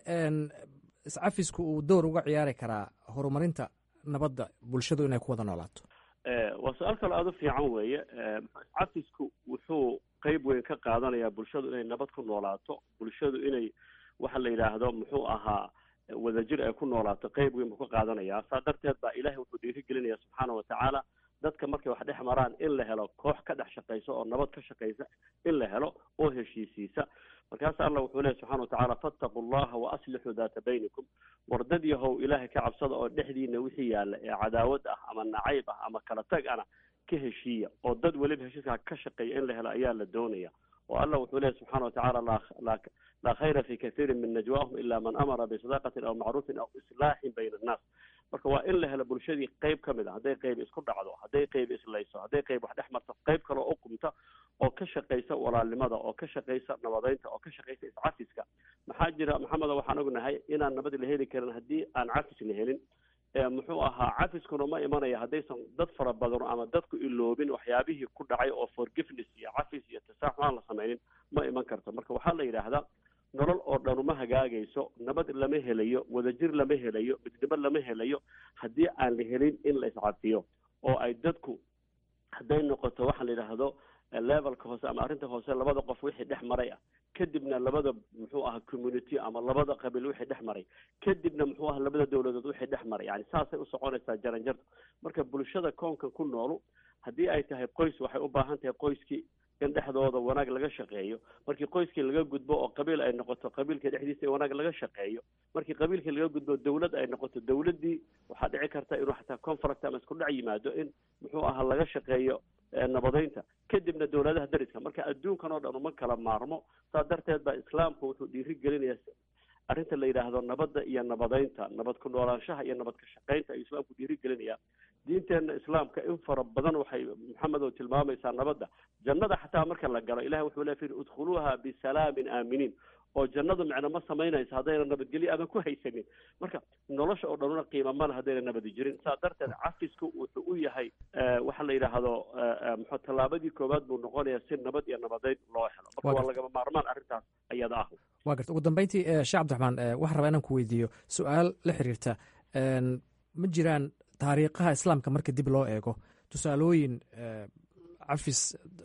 iscafisku uu door uga ciyaari karaa horumarinta nabadda bulshadu inay ku wada noolaato
waa su-aal kale aada u fiican weeye iscafisku wuxuu qeyb weyn ka qaadanayaa bulshadu inay nabad ku noolaato bulshadu inay waxa la yidhaahdo muxuu ahaa wadajir ay ku noolaato qeyb weyn buu ka qaadanayaa saa darteed baa ilaahay wuxuu dhiirigelinaya subxaana watacaala dadka markay wax dhex maraan in la helo koox ka dhex shaqaysa oo nabad ka shaqaysa in la helo oo heshiisiisa markaas alla wuxuu leeyahy subxana watacaala fattaquu llaha wa aslixuu daata baynikum wardad yahow ilaahay ka cabsada oo dhexdiina wixii yaalla ee cadaawad ah ama nacayb ah ama kala tag ana ka heshiiya oo dad weliba heshiiska ka shaqeeya in la helo ayaa la doonaya oo alla wuxuu leeyahy subxana watacaala laa laa khayra fi kathiirin min najwaahum ila man amara bisadaqatin aw macruufin aw islaaxin bayna annaas marka waa in la helo bulshadii qeyb ka mid a hadday qeyb isku dhacdo hadday qeyb islayso hadday qeyb wax dhex marto qeyb kale oo qumta oo ka shaqaysa walaalnimada oo ka shaqaysa nabadeynta oo ka shaqaysa iscafiska maxaa jira maxamedo waxaan ognahay inaan nabad la heli karin haddii aan cafis la helin muxuu ahaa cafiskuna ma imanaya haddaysan dad fara badan ama dadku iloobin waxyaabihii ku dhacay oo forgiveness iyo cafis iyo tasaaxux aan la sameynin ma iman karto marka waxaa la yidhaahdaa nolol oo dhan uma hagaagayso nabad lama helayo wadajir lama helayo midnimo lama helayo haddii aan la helin in la iscafiyo oo ay dadku hadday noqoto waxa la yidhaahdo levelka hoose ama arrinta hoose labada qof wixii dhex maray ah kadibna labada muxuu ahaa community ama labada qabiil wixii dhex maray kadibna muxuu ahaa labada dawladood wixii dhex maray yani saasay u soconaysaa jaranjarta marka bulshada koonkan ku noolu haddii ay tahay qoys waxay u baahan tahay qoyskii in dhexdooda wanaag laga shaqeeyo markii qoyskii laga gudbo oo qabiil ay noqoto qabiilka dhexdiisa in wanaag laga shaqeeyo markii qabiilkii laga gudbo dawlad ay noqoto dawladdii waxaa dhici karta inuu xataa conflict ama isku dhac yimaado in muxuu ahaa laga shaqeeyo nabadeynta kadibna dawladaha dariska marka adduunkan oo dhan uma kala maarmo saa darteed baa islaamku wuxuu dhiiri gelinaya arrinta la yidhaahdo nabadda iyo nabadeynta nabad ku noolaanshaha iyo nabad ka shaqeynta ayuu islaamku dhiiri gelinayaa diinteena islaamka in fara badan waxay maxamed oo tilmaamaysaa nabadda jannada xataa marka la galo ilahi wuxuu leeyahy fir udkhuluuha bisalaamin aaminiin oo jannadu micno ma samaynayso haddayna nabadgelyo aadan ku haysanin marka nolosha oo dhanuna qiima male haddayna nabadi jirin saa darteed cafisku wuxuu u yahay waxa la yidhaahdo muxuu tallaabadii koowaad buu noqonayaa si nabad iyo nabadeyn loo helo marka waa lagama maarmaan arrintaas ayada ah
waa garta ugu dambeyntii sheekh cabdiraxmaan waxaan rabaa inaan ku weydiiyo su-aal la xiriirta ma jiraan taariikhaha islaamka marka dib loo eego tusaalooyin cafis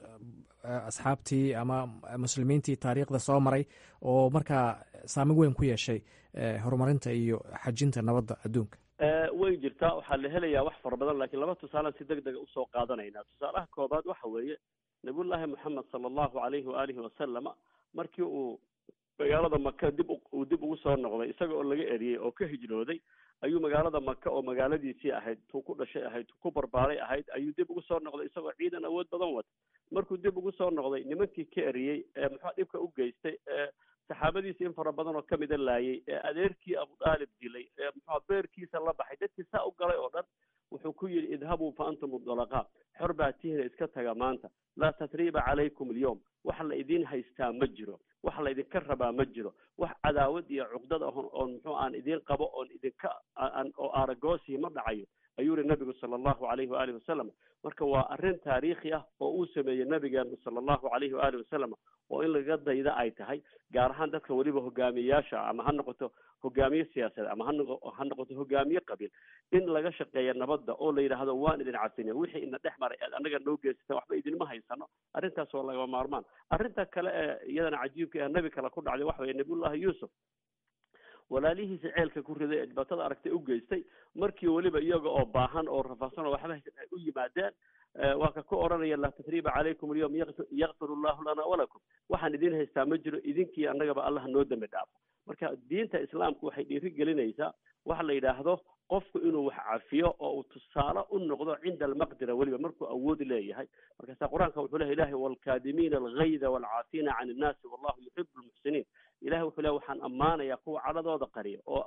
asxaabtii ama muslimiintii taariikhda soo maray oo markaa saameyn weyn ku yeeshay horumarinta iyo xajinta nabadda adduunka
way jirtaa waxaa la helayaa wax fara badan lakiin laba tusaalean si deg dega usoo qaadanaynaa tusaalaha koobaad waxa weeye nabiyullaahi moxamed sala allahu alayhi waalihi wasalama markii uu magaalada maka dib uu dib ugu soo noqday isaga oo laga eriyey oo ka hijrooday ayuu magaalada maka oo magaaladiisii ahayd tuu ku dhashay ahayd tuu ku barbaaray ahayd ayuu dib ugu soo noqday isagoo ciidan awood badan wata markuu dib ugu soo noqday nimankii ka eriyey ee muxua dhibka u geystay ee saxaabadiisa in fara badan oo kamida laayay ee adeerkii abu daalib dilay ee muxua beerkiisa la baxay dadkii saa u galay oo dhan wuxuu ku yidhi idhabuu fa antum mudalaqa xor baa tihina iska taga maanta laa tasriiba calaykum alyawm wax la idin haystaa ma jiro wax la idinka rabaa ma jiro wax cadaawad iyo cuqdad ahon oon muxuu aan idin qabo oon idinka aan oo aaragoosi ma dhacayo ayuu yihi nabigu sala allahu alayhi waalihi wasalam marka waa arrin taariikhi ah oo uu sameeyey nabigeenu sala allahu alayhi waalihi wasalam oo in laga dayda ay tahay gaar ahaan dadka weliba hogaamiyeyaasha ama ha noqoto hogaamiye siyaasadeed ama hano ha noqoto hogaamiye qabiil in laga shaqeeya nabadda oo la yidhaahdo waan idin casinay wixii ina dhex maray aad annaga noo geysata waxba idinma haysano arrintaas waa lagama maarmaan arrinta kale ee iyadana cajiibka ee nabi kale ku dhacday waxa weye nabiyullahi yuusuf walaalihiisa ceelka ku riday ee dhibaatada aragtay u geystay markii weliba iyaga oo baahan oo rafaadsan oo waxba haysan ay u yimaadeen waa ka ku odhanaya laa tasriiba calaykum alyawm yakfir allahu lana walakum waxaan idin haystaa ma jiro idinkii annagaba allah noo dambi dhaafo marka diinta islaamku waxay dhiiri gelinaysaa waxa la yidhaahdo qofku inuu wax cafiyo oo uu tusaale u noqdo cinda almaqdira weliba markuu awood leeyahay markaasaa qur-aanka wuxuu lehay ilahi waalkaadimiina algayda waalcaafiina can innaasi wallahu yuxibu lmuxsiniin ilahay wuxuu lehay waxaan ammaanayaa kuwa cadhadooda qariya oo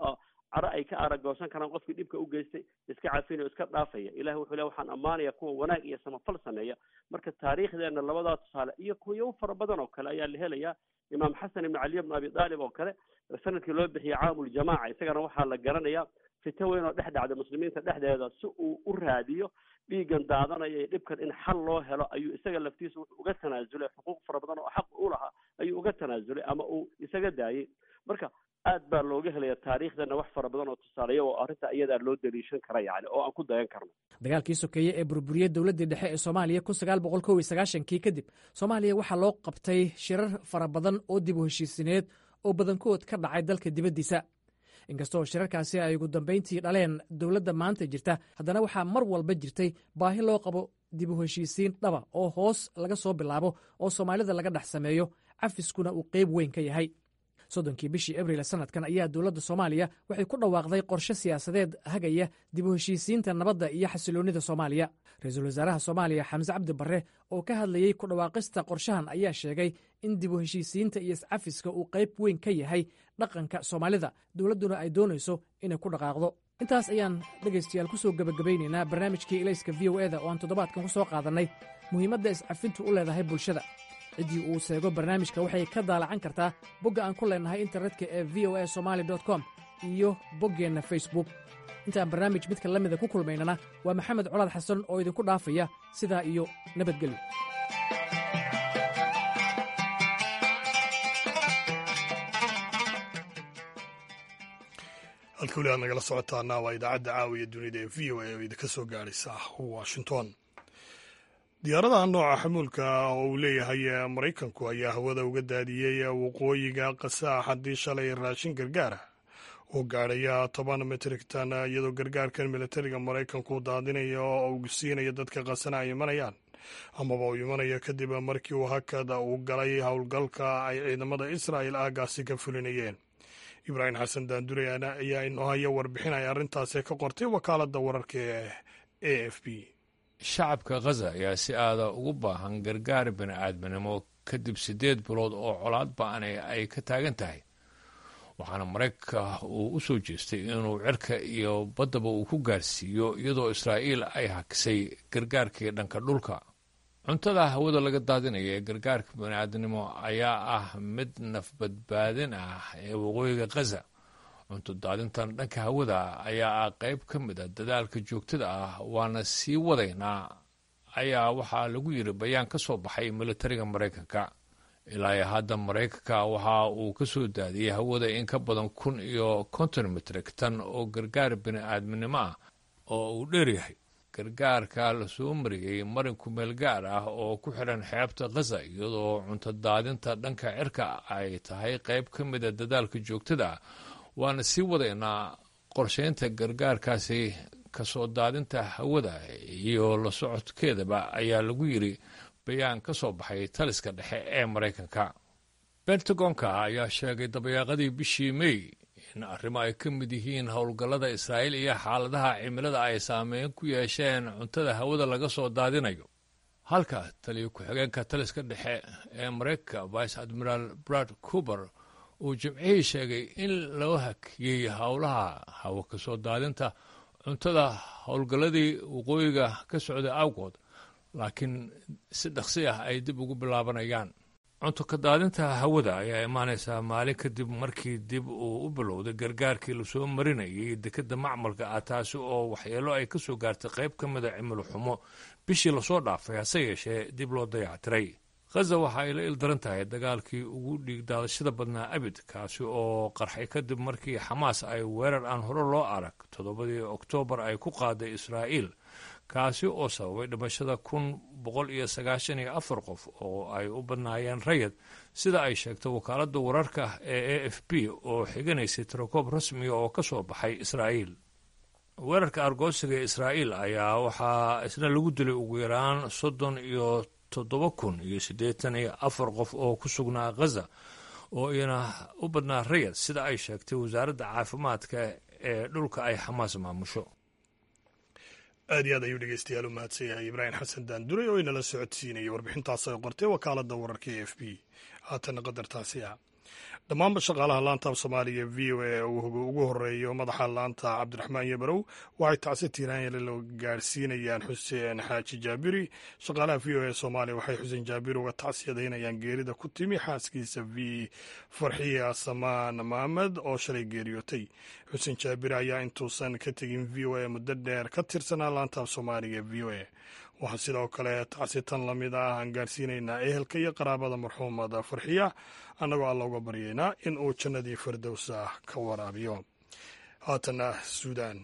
caro ay ka aragoosan karaan qofkii dhibka u geystay iska cafinayo iska dhaafaya ilahi wuxuu le waxaan ammaanaya kuwa wanaag iyo samafal sameeya marka taariikhdeena labadaa tusaale iyo kuyo fara badan oo kale ayaa la helayaa imaam xasan ibn cali ibn abi daalib oo kale sanadkii loo bixiyey caamul jamaaca isagana waxaa la garanayaa fito weyn oo dhex dhacda muslimiinta dhexdeeda si uu u raadiyo dhiigan daadanaya dhibkan in xal loo helo ayuu isaga laftiisa wuxuu uga tanaasulay xuquuq fara badan oo xaq u lahaa ayuu uga tanaasulay ama uu isaga daayey marka aad baa looga helaya taariikhdana wax fara badan oo tusaaleya oo arrinta iyadaa loo daliishan kara yani oo aan ku dayan karno
dagaalkii sokeeye ee burburiyey dowladdii dhexe ee soomaaliya kun sagaal boqol kow iyo sagaashankii kadib soomaaliya waxaa loo qabtay shirar fara badan oo dib u heshiisineed oo badankood ka dhacay dalka dibaddiisa inkastoo shirarkaasi ay ugu dambayntii dhaleen dowladda maanta jirta haddana waxaa mar walba jirtay baahi loo qabo dib u heshiisiin dhaba oo hoos laga soo bilaabo oo soomaalida laga dhex sameeyo cafiskuna uu qayb weyn ka yahay soddonkii bishii abriil sanadkan ayaa dowladda soomaaliya waxay ku dhawaaqday qorshe siyaasadeed hagaya dib u heshiisiinta nabadda iyo xasiloonnida soomaaliya ra-iisul wasaaraha soomaaliya xamse cabdi barre oo ka hadlayey ku dhawaaqista qorshahan ayaa sheegay in dib u heshiisiinta iyo iscafiska uu qayb weyn ka yahay dhaqanka soomaalida dowladduna ay doonayso inay ku dhaqaaqdo intaas ayaan dhegaystayaal ku soo gebagabaynaynaa barnaamijkii ilayska v o eda oo aan toddobaadkan ku soo qaadannay muhiimadda iscafintu u leedahay bulshada ciddii uu seego barnaamijka waxay ka daalacan kartaa bogga aan ku leenahay internetka ee v o a somaali dot com iyo boggeenna facebook intaan barnaamij midka la mida ku kulmaynana waa maxamed colaad xasan oo idinku dhaafaya sidaa iyo nabadgelyo
halka weli aad nagala socotaana waa idaacadda caawiya dunida ee v o a oo idinka soo gaadhaysa washington diyaaradaha nooca xamuulka oo uu leeyahay maraykanku ayaa hawada uga daadiyey waqooyiga qasaax haddii shalay raashin gargaara oo gaadhaya toban metrictan iyadoo gargaarkan militariga maraykanku daadinaya oo uu siinaya dadka qasana ay imanayaan amaba uu imanaya kadib markii uu hakada uu galay howlgalka ay ciidamada israa'el aagaasi ka fulinayeen ibraahim xasan daandure ayaa inoo haya warbixin ay arrintaasi ka qortay wakaaladda wararka ee a f b
shacabka khaza ayaa si aada ugu baahan gargaar bini aadminimo kadib siddeed bilood oo colaad ba-ane ay ka taagan tahay waxaana maraykanka uu u soo jeestay inuu cirka iyo baddaba uu ku gaarsiiyo iyadoo israa'iil ay hakisay gargaarkii dhanka dhulka cuntada hawada laga daadinaya ee gargaarka bini aadminimo ayaa ah mid nafbadbaadin ah ee waqooyiga khaza cunto daadintan dhanka hawada ayaa ah qayb ka mid a dadaalka joogtada ah waana sii wadaynaa ayaa waxaa lagu yiri bayaan ka soo baxay militariga maraykanka ilaa iyo hadda maraykanka waxa uu ka soo daadiyey hawada in ka badan kun iyo konton metrik tan oo gargaar bini aadminimo ah oo uu dheeryahay gargaarka lasoo mariyey marin kumeel gaar ah oo ku xidhan xeebta khaza iyadoo cunto daadinta dhanka cirka ay tahay qayb ka mid a dadaalka joogtada ah waana sii wadaynaa qorsheynta gargaarkaasi kasoo daadinta hawada iyo la socodkeedaba ayaa lagu yiri bayaan ka soo baxay taliska dhexe ee maraykanka bentagonka ayaa sheegay dabayaaqadii bishii mey in arrimo ay ka mid yihiin howlgallada israa'iil iyo xaaladaha cimilada ay saameyn ku yeesheen cuntada hawada laga soo daadinayo halka taliya ku-xigeenka taliska dhexe ee maraykanka vice admiral brad coober uu jimcihii sheegay in loo hakiyey howlaha hawo ka soo daadinta cuntada howlgalladii waqooyiga ka socday awgood laakiin si dhaqsi ah ay dib ugu bilaabanayaan cunto ka daadinta hawada ayaa imaanaysaa maalin kadib markii dib uu u bilowday gargaarkii lasoo marinayay dekedda macmalka ah taasi oo waxyeelo ay ka soo gaartay qayb ka mida cimilo xumo bishii lasoo dhaafay hase yeeshee dib loo dayactiray khaza waxa ay la ildaran tahay dagaalkii ugu dhiigdaadashada badnaa abid kaasi oo qarxay kadib markii xamaas ay weerar aan hore loo arag toddobadii oktoobar ay ku qaaday israa'iil kaasi oo sababay dhimashada kun boqol iyo sagaashan iyo afar qof oo ay u badnaayeen rayid sida ay sheegtay wakaaladda wararka ee a f b oo xiganaysay tirakoob rasmiga oo ka soo baxay israa'iil weerarka argoosiga ee israa'iil ayaa waxaa isna lagu dilay ugu yaraan soddon iyo toddoba kun iyo siddeetan iyo afar qof oo ku sugnaa khaza oo iyana u badnaa rayid sida ay sheegtay wasaaradda caafimaadka ee dhulka ay xamaas maamusho
aad iyo aad ayuu dhegeystayaal u mahadsan yahay ibraahim xasan daanduray oo inala socodsiinayay warbixintaas ay qortay wakaaladda wararka e f b haatana qadartaasi ah dhammaanba shaqaalaha laanta af soomaaliga v o a ugu horeeyo madaxa laanta cabdiraxmaan yabarow waxay tacsi tiiraanyale loo gaadhsiinayaan xuseen xaaji jaabiri. shaqaalaha v o a soomaaliya waxay xuseen jaabiri uga tacsiyadaynayaan geerida ku timi xaaskiisa v farxiya samaan maamed oo shalay geeriyootay. xuseen jaabiri ayaa intuusan ka tegin v o a muddo dheer ka tirsanaa laanta af soomaaliga v o a. waxaa sidoo kale tacsitan lamid ah aan gaarsiinaynaa ehelka iyo qaraabada marxuumada farxiya, annagoo alla uga baryaynaa in uu jannadii firdowsa ka waraabiyo. haatana suudaan.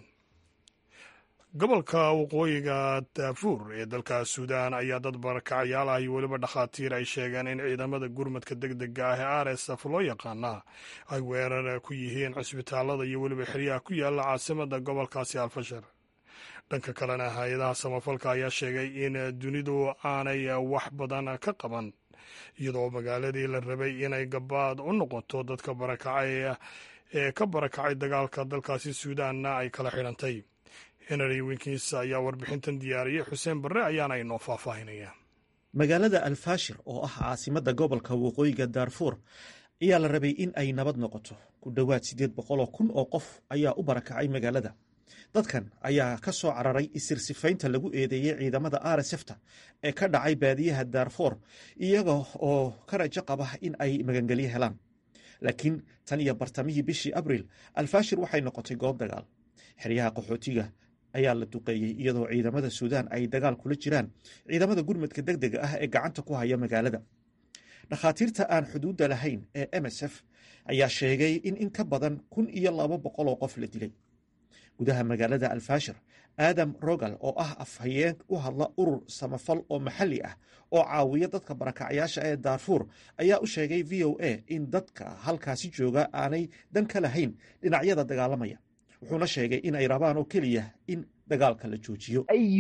gobolka waqooyiga daafuur ee dalka suudaan ayaa dad barakacayaal ah iyo weliba dhakhaatiir ay sheegeen in ciidamada gurmadka deg dega ah ee r s f loo yaqaana ay weerar ku yihiin cisbitaalada iyo weliba xeryaha ku yaala caasimada gobolkaasi alfashar. dhanka kalena hay-adaha samafalka ayaa sheegay in dunidu aanay wax badan ka qaban, iyadoo magaaladii la rabay inay gabaad u noqoto dadka barakacay ee ka barakacay dagaalka dalkaasi suudaanna ay kala xidhantay. henry winkins ayaa warbixintan diyaariyey, xuseen barre ayaana inoo faahfaahinaya.
magaalada alfashir oo ah caasimada gobolka waqooyiga daarfuur ayaa la rabay in ay nabad noqoto. ku dhowaad siddeed boqoloo kun oo qof ayaa u barakacay magaalada. dadkan ayaa ka soo cararay isirsifaynta lagu eedeeyey ciidamada r s f ta ee ka dhacay baadiyaha daarfoor, iyaga oo ka rajo qaba in ay magangelyo helaan. laakiin tan iyo bartamihii bishii abriil alfashir waxay noqotay goob dagaal. xeryaha qaxootiga ayaa la duqeeyey iyadoo ciidamada suudaan ay dagaal kula jiraan ciidamada gurmadka deg dega ah ee gacanta ku haya magaalada. dhakhaatiirta aan xuduudda lahayn ee m s f ayaa sheegay in in ka badan kun iyo laba boqol oo qof la dilay. gudaha magaalada alfashir, aadam rogal oo ah afhayeen u hadla urur samafal oo maxalli ah oo caawiya dadka barakacyaasha ee daarfuur ayaa u sheegay v o a in dadka halkaasi jooga aanay dan ka lahayn dhinacyada dagaalamaya. wuxuuna sheegay in ay rabaan oo keliya in dagaalka la joojiyo.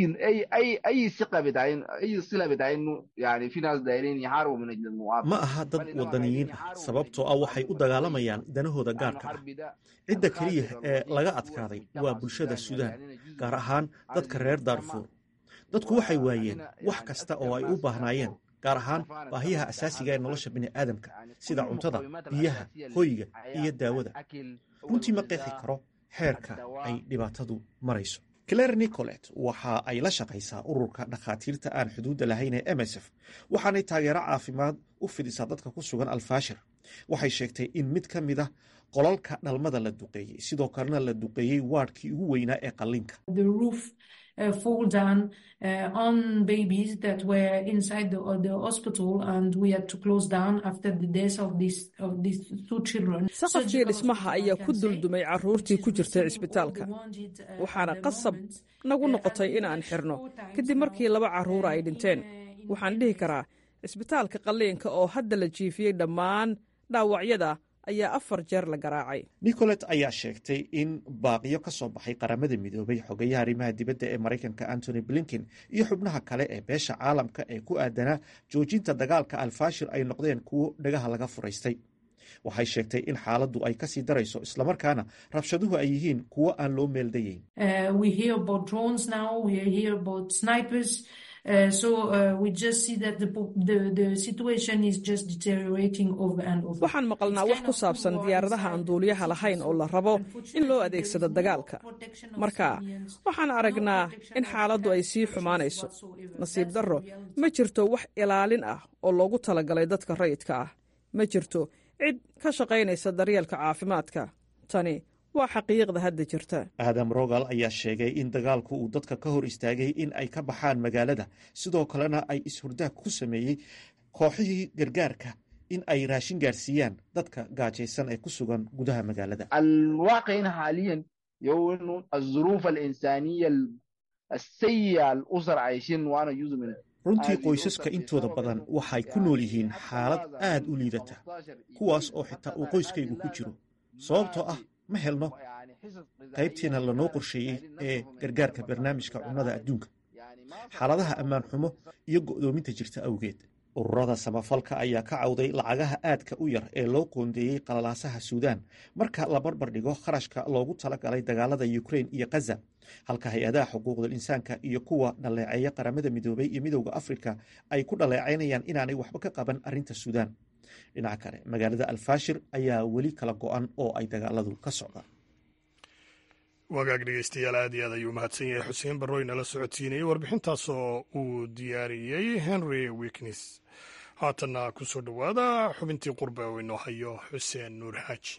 ma aha dad wadaniyiin ah, sababtoo ah waxay u dagaalamayaan danahooda gaarka ah. cidda keliya ee laga adkaaday waa bulshada suudaan, gaar ahaan dadka reer daarfuur. dadku waxay waayeen wax kasta oo ay u baahnaayeen, gaar ahaan baahiyaha asaasiga ee nolosha bini'aadamka sida cuntada, biyaha, hoyga iyo daawada. runtii ma qeexi karo xeerka ay dhibaatadu marayso. claire nicolet waxa ay la shaqaysaa ururka dhakhaatiirta aan xuduudda lahayn ee m s f, waxaanay taageero caafimaad u fidisaa dadka ku sugan alfashir. waxay sheegtay in mid ka mid a qolalka dhalmada la duqeeyey, sidoo kalena la duqeeyey waadhkii ugu weynaa ee qalliinka.
Uh, fall down uh, on babies that were inside the, uh, the hospital, and we had to close down after the death of these of these two children.
saqafkii dhismaha ayaa ku duldumay carruurtii ku jirtay cisbitaalka, waxaana qasab nagu noqotay inaan xirno kadib markii laba carruura ay dhinteen. waxaan dhihi karaa cisbitaalka qalliinka oo hadda la jiifiyey dhammaan dhaawacyada ayaa afar jeer la garaacay.
nicolet ayaa sheegtay in baaqiyo ka soo baxay qaramada midoobay, xogayaha arrimaha dibadda ee maraykanka antony blinken iyo xubnaha kale ee beesha caalamka ee ku aadanaa joojinta dagaalka alfashir ay noqdeen kuwo dhagaha laga furaystay. waxay sheegtay in xaaladdu ay kasii darayso, islamarkaana rabshaduhu ay yihiin kuwo aan loo meeldayeyn.
Uh, so uh, we just see that the, the, the situation is just deteriorating over and over.
waxaan maqalnaa wax ku saabsan diyaaradaha aan duuliyaha lahayn oo la rabo in loo adeegsado dagaalka. marka waxaan aragnaa in xaaladdu ay sii xumaanayso. nasiib darro, ma jirto wax ilaalin ah oo loogu talagalay dadka rayidka ah. ma jirto cid ka shaqaynaysa daryeelka caafimaadka. tani waa xaqiiqda hadda jirta.
aadam rogal ayaa sheegay in dagaalku uu dadka ka hor istaagay in ay ka baxaan magaalada, sidoo kalena ay is-hurdaag ku sameeyey kooxihii gargaarka in ay raashin gaarsiiyaan dadka gaajaysan ee ku sugan gudaha magaalada.
alwaaqicin xaaliyan yownu azuruuf alinsaaniya asayya alusar cayshin waana yuzumin.
runtii qoysaska intooda badan waxay ku nool yihiin xaalad aad u liidata, kuwaas oo xitaa uu qoyskaygu ku jiro. sababtoo ah ma helno qaybtiina lanoo qorsheeyey ee gargaarka barnaamijka cunnada adduunka, xaaladaha ammaan xumo iyo go'doominta jirta awgeed. ururada samafalka ayaa ka cawday lacagaha aadka u yar ee loo qoondeeyey qalalaasaha suudaan marka la barbar dhigo kharashka loogu talagalay dagaalada ukrain iyo khaza, halka hay-adaha xuquuqdal insaanka iyo kuwa dhaleeceeya qaramada midoobay iyo midowda afrika ay ku dhaleecaynayaan inaanay waxba ka qaban arrinta suudaan. dhinaca kale magaalada alfaashir ayaa weli kala go-an oo ay dagaaladu ka socdaan.
wagaag dhegeystayaal aad iyo aad ayuu mahadsan yahay xuseen barroy nala socodsiinayay warbixintaasoo uu diyaariyey henry wiknes. haatanna ku soo dhowaada xubintii qurbe oo inoo hayo xuseen nuur xaaji.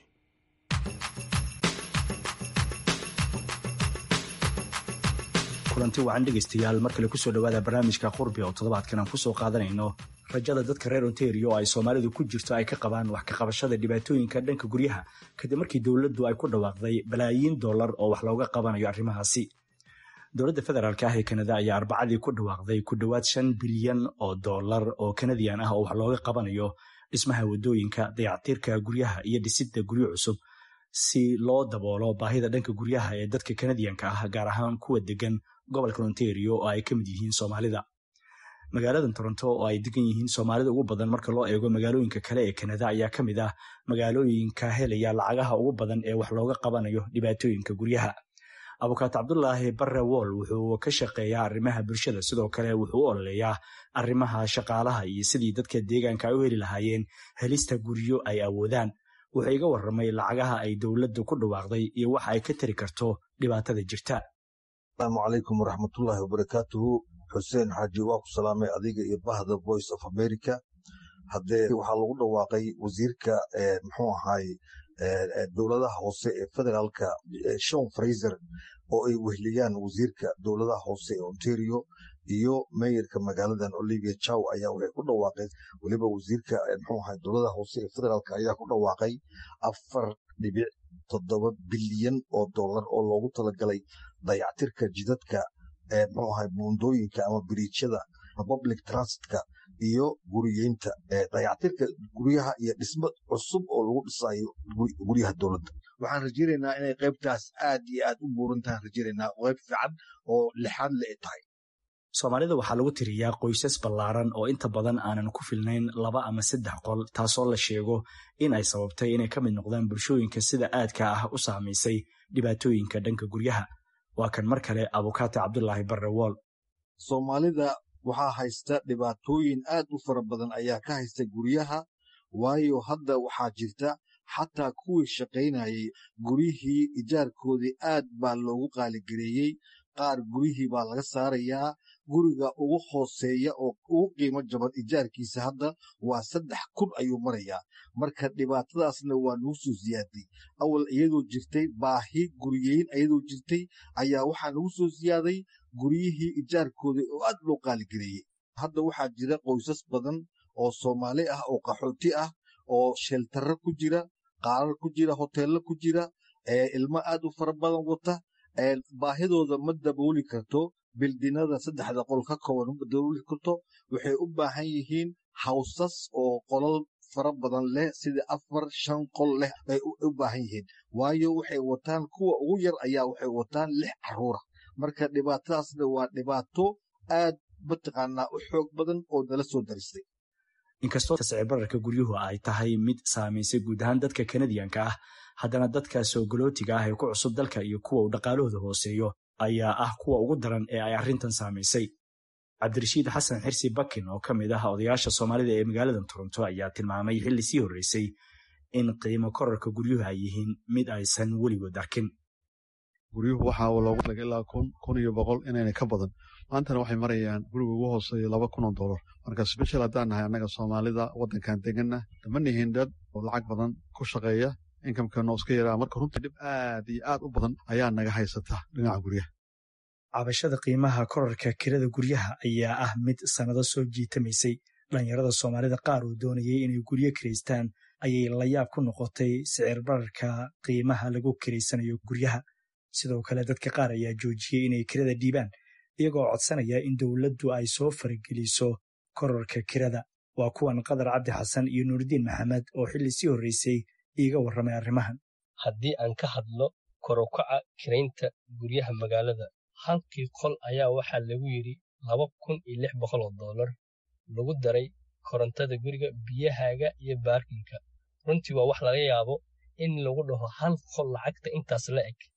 kulanti wacan dhegaystayaal mar kale kusoo dhowaada barnaamijka qurbi oo toddobaadkan aan kusoo qaadanayno rajada dadka reer ontario oo ay soomaalidu ku jirto ay ka qabaan wax ka qabashada dhibaatooyinka dhanka guryaha kadib markii dowladdu ay ku dhawaaqday balaayiin dollar oo wax looga qabanayo arrimahaasi. dowladda federaalk ah ee kanada ayaa arbacadii ku dhawaaqday ku dhowaad shan bilyan oo dollar oo kanadiyan ah oo wax looga qabanayo dhismaha waddooyinka, dayactirka guryaha iyo dhisidda guryo cusub si loo daboolo baahida dhanka guryaha ee dadka kanadiyanka ah gaar ahaan kuwa degan gobolka ontario oo ay ka mid yihiin soomaalida. magaalada toronto oo ay degan yihiin soomaalida ugu badan marka loo eego magaalooyinka kale ee kanada ayaa ka mid ah magaalooyinka helaya lacagaha ugu badan ee wax looga qabanayo dhibaatooyinka guryaha. abukaato cabdulaahi barre wool wuxuu ka shaqeeyaa arrimaha bulshada, sidoo kale wuxuu u ololeeyaa arrimaha shaqaalaha iyo sidii dadka deegaanka ay u heli lahaayeen helista guryo ay awoodaan. wuxuu iga warramay lacagaha ay dowladdu ku dhawaaqday iyo waxa ay ka tari karto dhibaatada jirta.
asalaamu calaykum waraxmatullaahi wabarakaatuhu. xuseen xaaji waa ku salaamay adiga iyo bahda voice of america. haddee waxaa lagu dhawaaqay wasiirka muxuu ahaay dowladaha hoose ee federaalka Sean Fraser oo ay wehliyaan wasiirka dowladaha hoose ee Ontario iyo mayorka magaaladan Olivia Chow ayaa waxay ku dhawaaqeen waliba wasiirka muxuu ahaay dowladaha hoose ee federaalka ayaa ku dhawaaqay afar dhibic toddoba bilyan oo dollar oo loogu talagalay dayactirka jidadka ee muxuu ahaay buundooyinka ama biriijyada public transitka iyo guriyeynta dayactirka guryaha iyo dhismo cusub oo lagu dhisayo guryaha dowladda. waxaan rajaynaynaa inay qaybtaas aad iyo aad u buuran tahay rajaynaynaa qayb fiican oo lixaad le tahay.
soomaalida waxaa lagu tiriyaa qoysas ballaaran oo inta badan aanan ku filnayn laba ama saddex qol, taasoo la sheego in ay sababtay inay ka mid noqdaan bulshooyinka sida aadka ah u saamaysay dhibaatooyinka dhanka guryaha. waa kan mar kale abukaato cabdulaahi barre wool.
soomaalida waxaa haysta dhibaatooyin aad u fara badan ayaa ka haysta guryaha, waayo hadda waxaa jirta xataa kuwii shaqaynayay guryihii ijaarkoodii aad baa loogu qaaligareeyey. qaar guryihii baa laga saarayaa. guriga ugu hooseeya oo ugu qiimo jaban ijaarkiisa hadda waa saddex kun ayuu marayaa. marka dhibaatadaasna waa nagu soo siyaaday. awal iyadoo jirtay baahi guriyeyn iyadoo jirtay ayaa waxaa nagu soo siyaaday guryihii ijaarkoodii oo aad loo qaaligareeyey. hadda waxaa jira qoysas badan oo soomaali ah oo qaxooti ah oo sheltarro ku jira, qaarar ku jira, hoteello ku jira, ilmo aad u fara badan wata. baahidooda ma dabooli karto bildinada saddexda qol ka kooban ma dabooli karto. waxay u baahan yihiin hawsas oo qolal fara badan leh sida afar shan qol leh ay u baahan yihiin, waayo waxay wataan kuwa ugu yar ayaa waxay wataan lix caruura. marka dhibaatadaasna waa dhibaato aad mataqaanaa u xoog badan oo nala soo daristay.
inkastoo sicir bararka guryuhu ay tahay mid saamaysay guud ahaan dadka kanadiyanka ah, haddana dadka soogolootiga ah ee ku cusub dalka iyo kuwa uu dhaqaalahooda hooseeyo ayaa ah kuwa ugu daran ee ay arrintan saamaysay. cabdirashiid xasan xirsi bakin oo ka mid ah odayaasha soomaalida ee magaalada toronto ayaa tilmaamay xilli sii horreysay in qiimo korarka guryuhu ay yihiin mid aysan weligood arkin.
guryuhu waxaa loogu talagalay ilaa kun kun iyo boqol inayna ka badan. maantana waxay marayaan guriga ugu hooseeya laba kun oo dollar. marka sbeshal haddaan nahay annaga soomaalida waddankan deganna dama nihiin dad oo lacag badan ku shaqeeya, inkamkeena oo iska yaraa. marka runtii dhib aad iyo aad u badan ayaa naga haysata dhinaca guryaha.
cabashada qiimaha korarka kirada guryaha ayaa ah mid sannado soo jiitamaysay. dhalinyarada soomaalida qaar oo doonayay inay guryo kiraystaan ayay layaab ku noqotay sicir bararka qiimaha lagu kiraysanayo guryaha. sidoo kale dadka qaar ayaa joojiyey inay kirada dhiibaan, iyagoo codsanaya in dowladdu ay soo farageliso korarka kirada. waa kuwan qadar cabdi xasan iyo nuuridiin maxamed oo xilli sii horreysay iiga warramay arrimahan.
haddii aan ka hadlo kor u kaca kiraynta guryaha magaalada, halkii qol ayaa waxaa lagu yidhi laba kun iyo lix boqol oo dollar, lagu daray korontada guriga, biyahaaga iyo baarkinka. runtii waa wax laga yaabo in lagu dhaho hal qol lacagta intaas la eg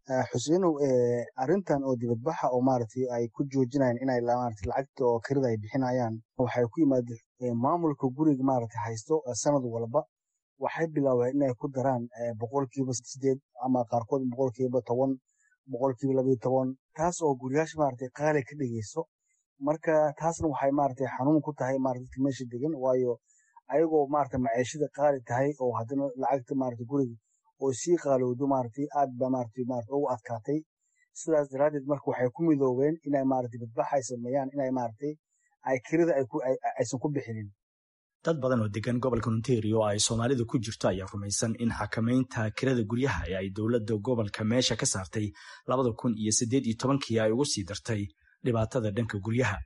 xuseenow arrintan oo dibadbaxa oo maaragtay ay ku joojinayaan inay maaragtay lacagta oo kirada ay bixinayaan waxay ku yimaadeen maamulka guriga maaragtay haysto sanad walba waxay bilaabeen inay ku daraan boqolkiiba sideed ama qaarkood boqolkiiba toban boqolkiiba labayo toban taas oo guryaasha maaragtay qaali ka dhigayso marka taasna waxay maaragtay xanuun ku tahay maaragtay meesha degan waayo ayagoo maaragtay maciishada qaali tahay oo haddana lacagta maaragtay guriga oo sii qaalowdo maaragtay aad ba maaragtay maaragtay ugu adkaatay sidaas daraadeed marka waxay ku midoobeen inay maaragtay badbax ay sameeyaan inay maaragtay ay kirada ay ku aysan ku bixinin
dad badan oo degan gobolka Ontario oo ay Soomaalidu ku jirto ayaa rumaysan in xakamaynta kirada guryaha ee ay dowladda gobolka meesha ka saartay labada kun iyo siddeed iyo tobankii ay ugu sii dartay dhibaatada dhanka guryaha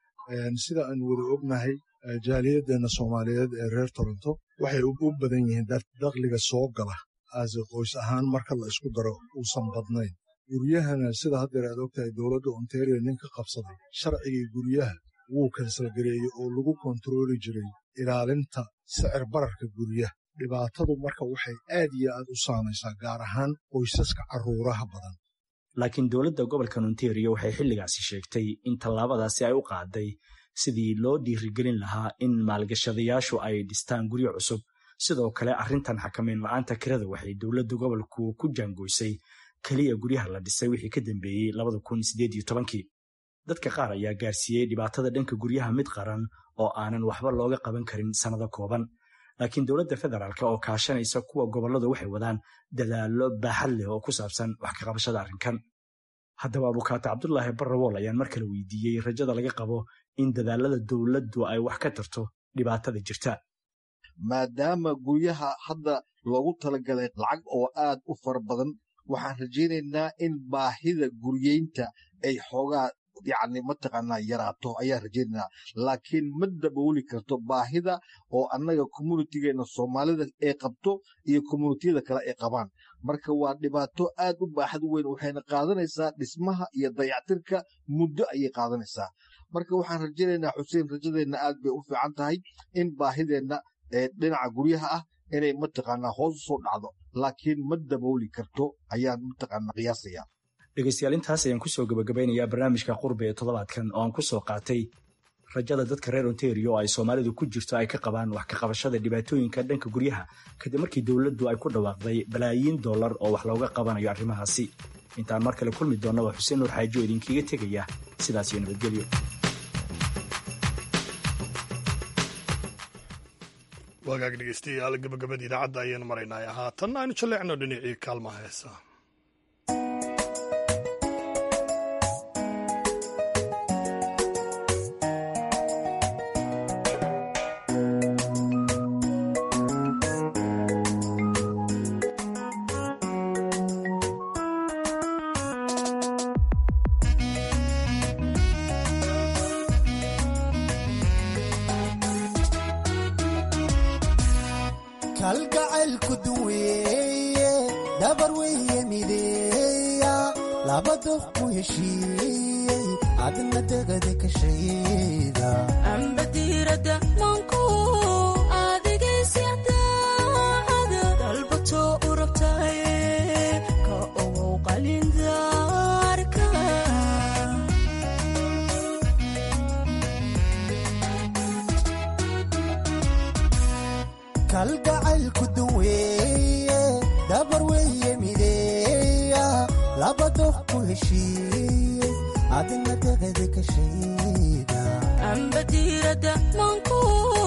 sida aan wada ognahay jaaliyaddeena Soomaaliyeed ee reer Toronto waxay u badan yihiin dakhliga soo gala as qoys ahaan marka la isku daro uusan badnayn guryahana sida hadda aad ogtahay dowladda Ontario ninka qabsaday sharciga guryaha wuu kansal gareeyay oo lagu kontrooli jiray ilaalinta sicir bararka guryaha dhibaatadu marka waxay aad iyo aad u saamaysaa gaar ahaan qoysaska carruuraha badan
laakiin dowladda gobolka Ontario waxay xilligaasi sheegtay in tallaabadaasi ay u qaaday sidii loo dhiirigelin lahaa in maalgashadayaashu ay dhistaan guryo cusub sidoo kale arrintan xakamayn la'aanta kirada waxay dowladda gobolku ku jaangoysay kaliya guryaha la dhisay wixii ka dambeeyey labada kun siddeed iyo tobankii dadka qaar ayaa gaarsiiyey dhibaatada dhanka guryaha mid qaran oo aanan waxba looga qaban karin sannado kooban laakiin dowladda federaalka oo kaashanaysa kuwa gobolladu waxay wadaan dadaallo baaxad leh oo ku saabsan wax ka qabashada arrinkan haddaba abukaata cabdulaahi barrawool ayaan mar kale weydiiyey rajada laga qabo in dadaalada dowladdu ay wax ka tarto dhibaatada jirta
maadaama guryaha hadda loogu talagalay lacag oo aad u fara badan waxaan rajaynaynaa in baahida guryeynta ay xoogaa yacni mataqaanaa yaraato ayaan rajaynaynaa laakiin ma dabooli karto baahida oo annaga communitigeena soomaalida ay qabto iyo communitiyada kale ay qabaan marka waa dhibaato aad u baaxad weyn waxayna qaadanaysaa dhismaha iyo dayactirka muddo ayay qaadanaysaa marka waxaan rajaynaynaa xuseen rajadeenna aad bay u fiican tahay in baahideenna ee dhinaca guryaha ah inay mataqaanaa hoos u soo dhacdo laakiin ma dabooli karto ayaan mataqaanaa qiyaasaya
dhegaystayaal intaas ayaan ku soo gabagabeynayaa barnaamijka qurbi ee toddobaadkan oo aan ku soo qaatay rajada dadka reer Ontario oo ay Soomaalidu ku jirto ay ka qabaan wax ka qabashada dhibaatooyinka dhanka guryaha kadib markii dowladdu ay ku dhawaaqday balaayiin dollar oo wax looga qabanayo arrimahaasi intaan mar kale kulmi doonno waa Xuseen Nuur Xaaji oo idinkaga tegaya sidaas iyo nabadgelyo
wagaag dhegeystayaal gabagabada idaacadda ayaan maraynay haatan aynu jaleecno dhinacii kaalmaha heesa
kalgacaylku duweeye dabar weye mideeya laba dof ku heshiiyey adna degada ka shayda
amba diirada manku adigaysiadaada dalbato u rabtaye ka ogow qalindaarka
kalgacaylku duweeye dabar weye mideeya laba dof ku heshiiyey adna degada ka shayda
amba diirada manku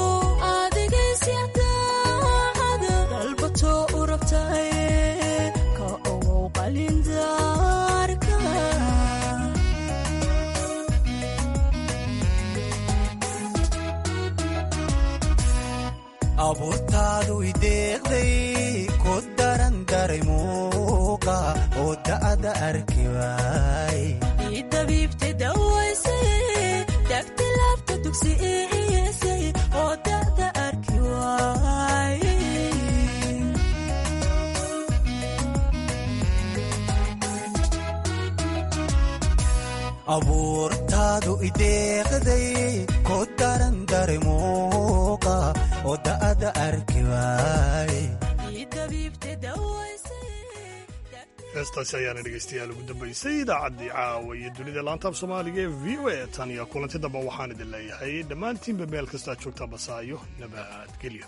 adigaysiadaada dalbato u rabtaye ka ogow qalindaarka
abuurtaadu ideeqday ku daran daray muuqa oo da'da arki waay
idabiibta dawaysay dagta laabta dugsi iisay oo da'da arki waay
abuurtaadu ideeqday ku daran daray muuqa oo da'da arki waay
heestaasi ayaana dhegaystayaal ugu dambaysay idaacaddii caawa iyo dunida laantaab soomaaliga ee v o a tan iyo kulanti damba waxaan idin leeyahay dhammaantiinba meel kastaad joogtaa basaayo nabadgelyo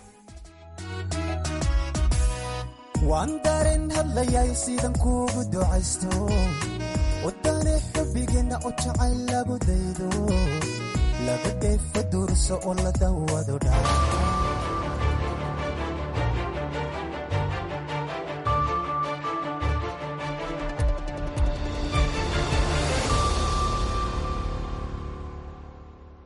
waan dareen hadlayay sidan kuugu ducaysto wadane xubbigeena oo jacayl lagu daydo laga dheefo durso oo la dawado dhaca